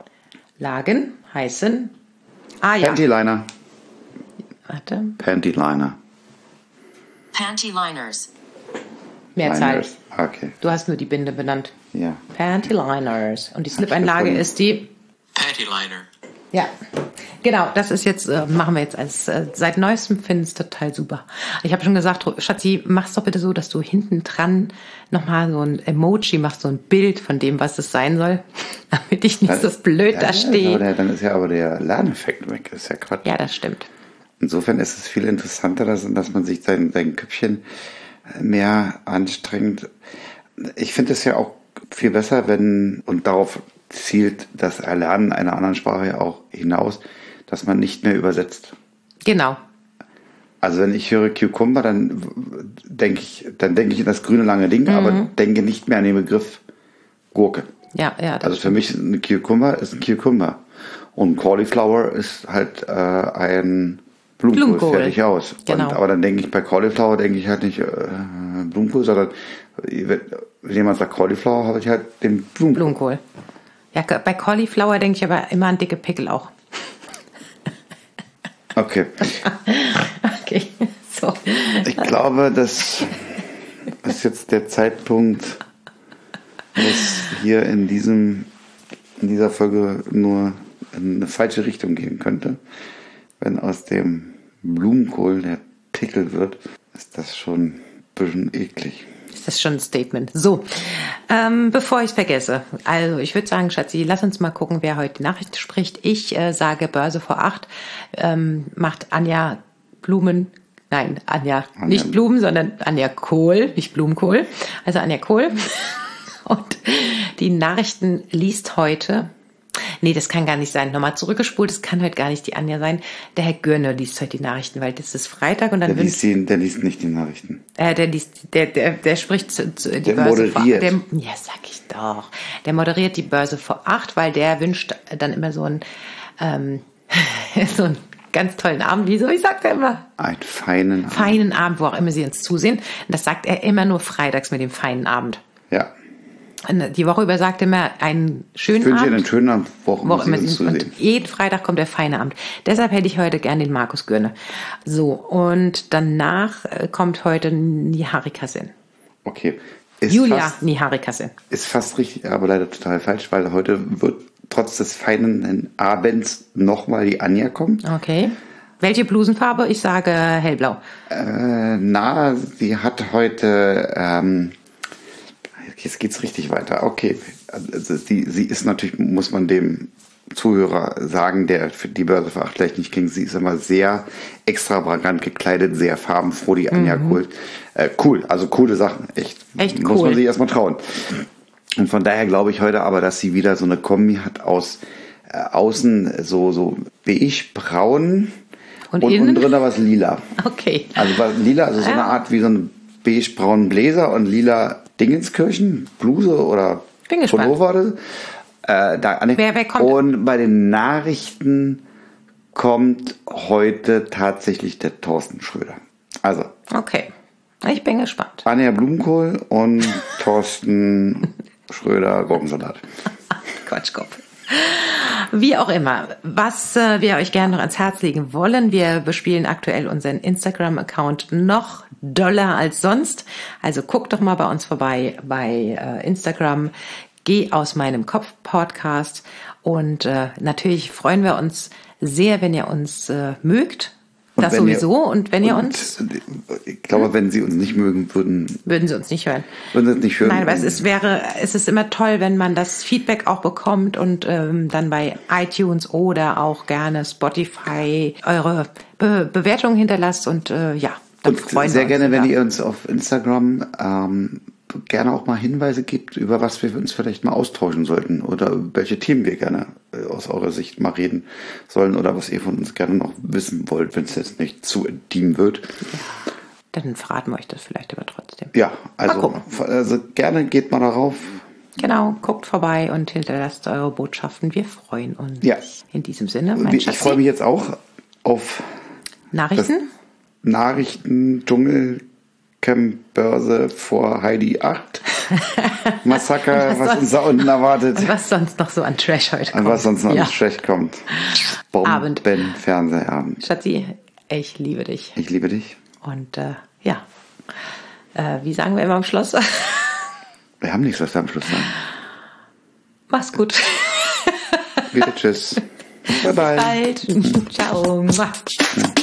heißen. Ah ja. Panty Liner. Warte. Panty Liner. Panty liners. Mehrzahl. Liners. Okay. Du hast nur die Binde benannt. Ja. Panty Liners. Und die Slip-Einlage gefunden. ist die. Panty liner. Ja, genau, das ist jetzt, äh, machen wir jetzt als, äh, seit neuestem finde ich es total super. Ich habe schon gesagt, Schatzi, mach's doch bitte so, dass du hinten dran nochmal so ein Emoji machst, so ein Bild von dem, was es sein soll, damit ich nicht so blöd Ja, da aber stehe. der, dann ist ja aber der Lerneffekt weg. Das ist ja Quatsch. Ja, das stimmt. Insofern ist es viel interessanter, dass, dass man sich sein, sein Köpfchen mehr anstrengt. Ich finde es ja auch viel besser, wenn, und darauf zielt das Erlernen einer anderen Sprache ja auch hinaus, dass man nicht mehr übersetzt. Genau. Also wenn ich höre Cucumber, dann denke ich, dann denke ich an das grüne lange Ding, mhm. aber denke nicht mehr an den Begriff Gurke. Ja, ja. Also für mich ein Cucumber ist ein Cucumber und Cauliflower ist halt äh, ein Blumenkohl, Blumenkohl. Fertig aus. Genau. Und, aber dann denke ich bei Cauliflower denke ich halt nicht äh, Blumenkohl, sondern wenn, wenn jemand sagt Cauliflower, habe ich halt den Blumenkohl. Blumenkohl. Ja, bei Cauliflower denke ich aber immer an dicke Pickel auch. Okay. Okay, so. Ich glaube, das ist jetzt der Zeitpunkt, wo es hier in diesem in dieser Folge nur in eine falsche Richtung gehen könnte. Wenn aus dem Blumenkohl der Pickel wird, ist das schon ein bisschen eklig. Das ist schon ein Statement. So, ähm, bevor ich es vergesse, also ich würde sagen, Schatzi, lass uns mal gucken, wer heute die Nachricht spricht. Ich äh, sage Börse vor acht, ähm, macht Anja Blumen, nein, Anja, Anja. nicht Blumen, sondern Anja Kohl, nicht Blumenkohl, also Anja Kohl. Und die Nachrichten liest heute, nee, das kann gar nicht sein, nochmal zurückgespult, das kann heute gar nicht die Anja sein. Der Herr Görne liest heute die Nachrichten, weil das ist Freitag und dann Der liest, die, der liest nicht die Nachrichten. Äh, der liest, der, der, der spricht zu, zu die Der Börse moderiert. vor der, ja, sag ich doch. Der moderiert die Börse vor acht, weil der wünscht dann immer so einen, ähm, so einen ganz tollen Abend, wie so, ich sag ja immer, Einen feinen Abend. feinen Abend, wo auch immer sie uns zusehen. Und das sagt er immer nur freitags mit dem feinen Abend. Ja. Und die Woche über sagt er immer einen schönen Ich wünsche Ihnen Abend. einen schönen Abend, wo auch Wo immer auch Sie immer uns sie- zu sehen. und jeden Freitag kommt der feine Abend. Deshalb hätte ich heute gern den Markus Görne. So, und danach äh, kommt heute Niharika-Sen. Okay. Ist Julia fast, Niharika-Sen. ist fast richtig, aber leider total falsch, weil heute wird trotz des feinen Abends nochmal die Anja kommen. Okay. Welche Blusenfarbe? Ich sage hellblau. Äh, na, sie hat heute, ähm, jetzt geht's richtig weiter. Okay, also sie, sie ist natürlich, muss man dem Zuhörer sagen, der für die Börse für acht gleich nicht ging, sie ist immer sehr extravagant gekleidet, sehr farbenfroh, die Anja mhm. cool. Äh, cool, also coole Sachen, echt. Echt muss cool. man sich erstmal trauen. Und von daher glaube ich heute aber, dass sie wieder so eine Kombi hat aus äh, außen so, so beige-braun und, und innen? unten drin was lila. Okay. Also was lila, also so Ja. eine Art wie so ein beige-braunen Bläser und lila Dingenskirchen, Bluse oder Bin gespannt. Pullover. Oder so. Äh, da, ne. Wer- wer kommt? Und bei den Nachrichten kommt heute tatsächlich der Thorsten Schröder. Also Okay. Ich bin gespannt. Anja Blumenkohl und Thorsten Schröder Gurkensalat. Quatschkopf. Wie auch immer, was äh, wir euch gerne noch ans Herz legen wollen, wir bespielen aktuell unseren Instagram-Account noch doller als sonst. Also guckt doch mal bei uns vorbei bei äh, Instagram. Geh aus meinem Kopf Podcast. Und äh, natürlich freuen wir uns sehr, wenn ihr uns äh, mögt. Und Das wenn sowieso. Ihr, und wenn ihr und uns... Ich glaube, wenn sie uns nicht mögen würden, Würden sie uns nicht hören. würden sie uns nicht hören. Nein, aber es ist, wäre, es ist immer toll, wenn man das Feedback auch bekommt und ähm, dann bei iTunes oder auch gerne Spotify eure Be- Bewertungen hinterlasst und äh, ja, dann Und freuen sehr wir uns. gerne, wenn wieder. ihr uns auf Instagram ähm, gerne auch mal Hinweise gibt, über was wir uns vielleicht mal austauschen sollten oder welche Themen wir gerne äh, aus eurer Sicht mal reden sollen oder was ihr von uns gerne noch wissen wollt, wenn es jetzt nicht zu intim wird. Dann verraten wir euch das vielleicht aber trotzdem. Ja, Mal also, gucken. also gerne geht mal darauf. Genau, guckt vorbei und hinterlasst eure Botschaften. Wir freuen uns. Ja. In diesem Sinne, mein Ich Schatzi, freue mich jetzt auch auf Nachrichten. Nachrichten, Dschungel, Camp-Börse vor Heidi acht. Massaker, Was was sonst- uns da unten erwartet. Und was sonst noch so an Trash heute kommt. Und was sonst noch ja. ja. schlecht kommt. Abend. Bomben-Fernsehabend. Schatzi, ich liebe dich. Ich liebe dich. Und äh, ja, äh, wie sagen wir immer am Schluss? Wir haben nichts, was wir am Schluss sagen. Mach's gut. Wieder tschüss. Bye bye. Bald. Ciao.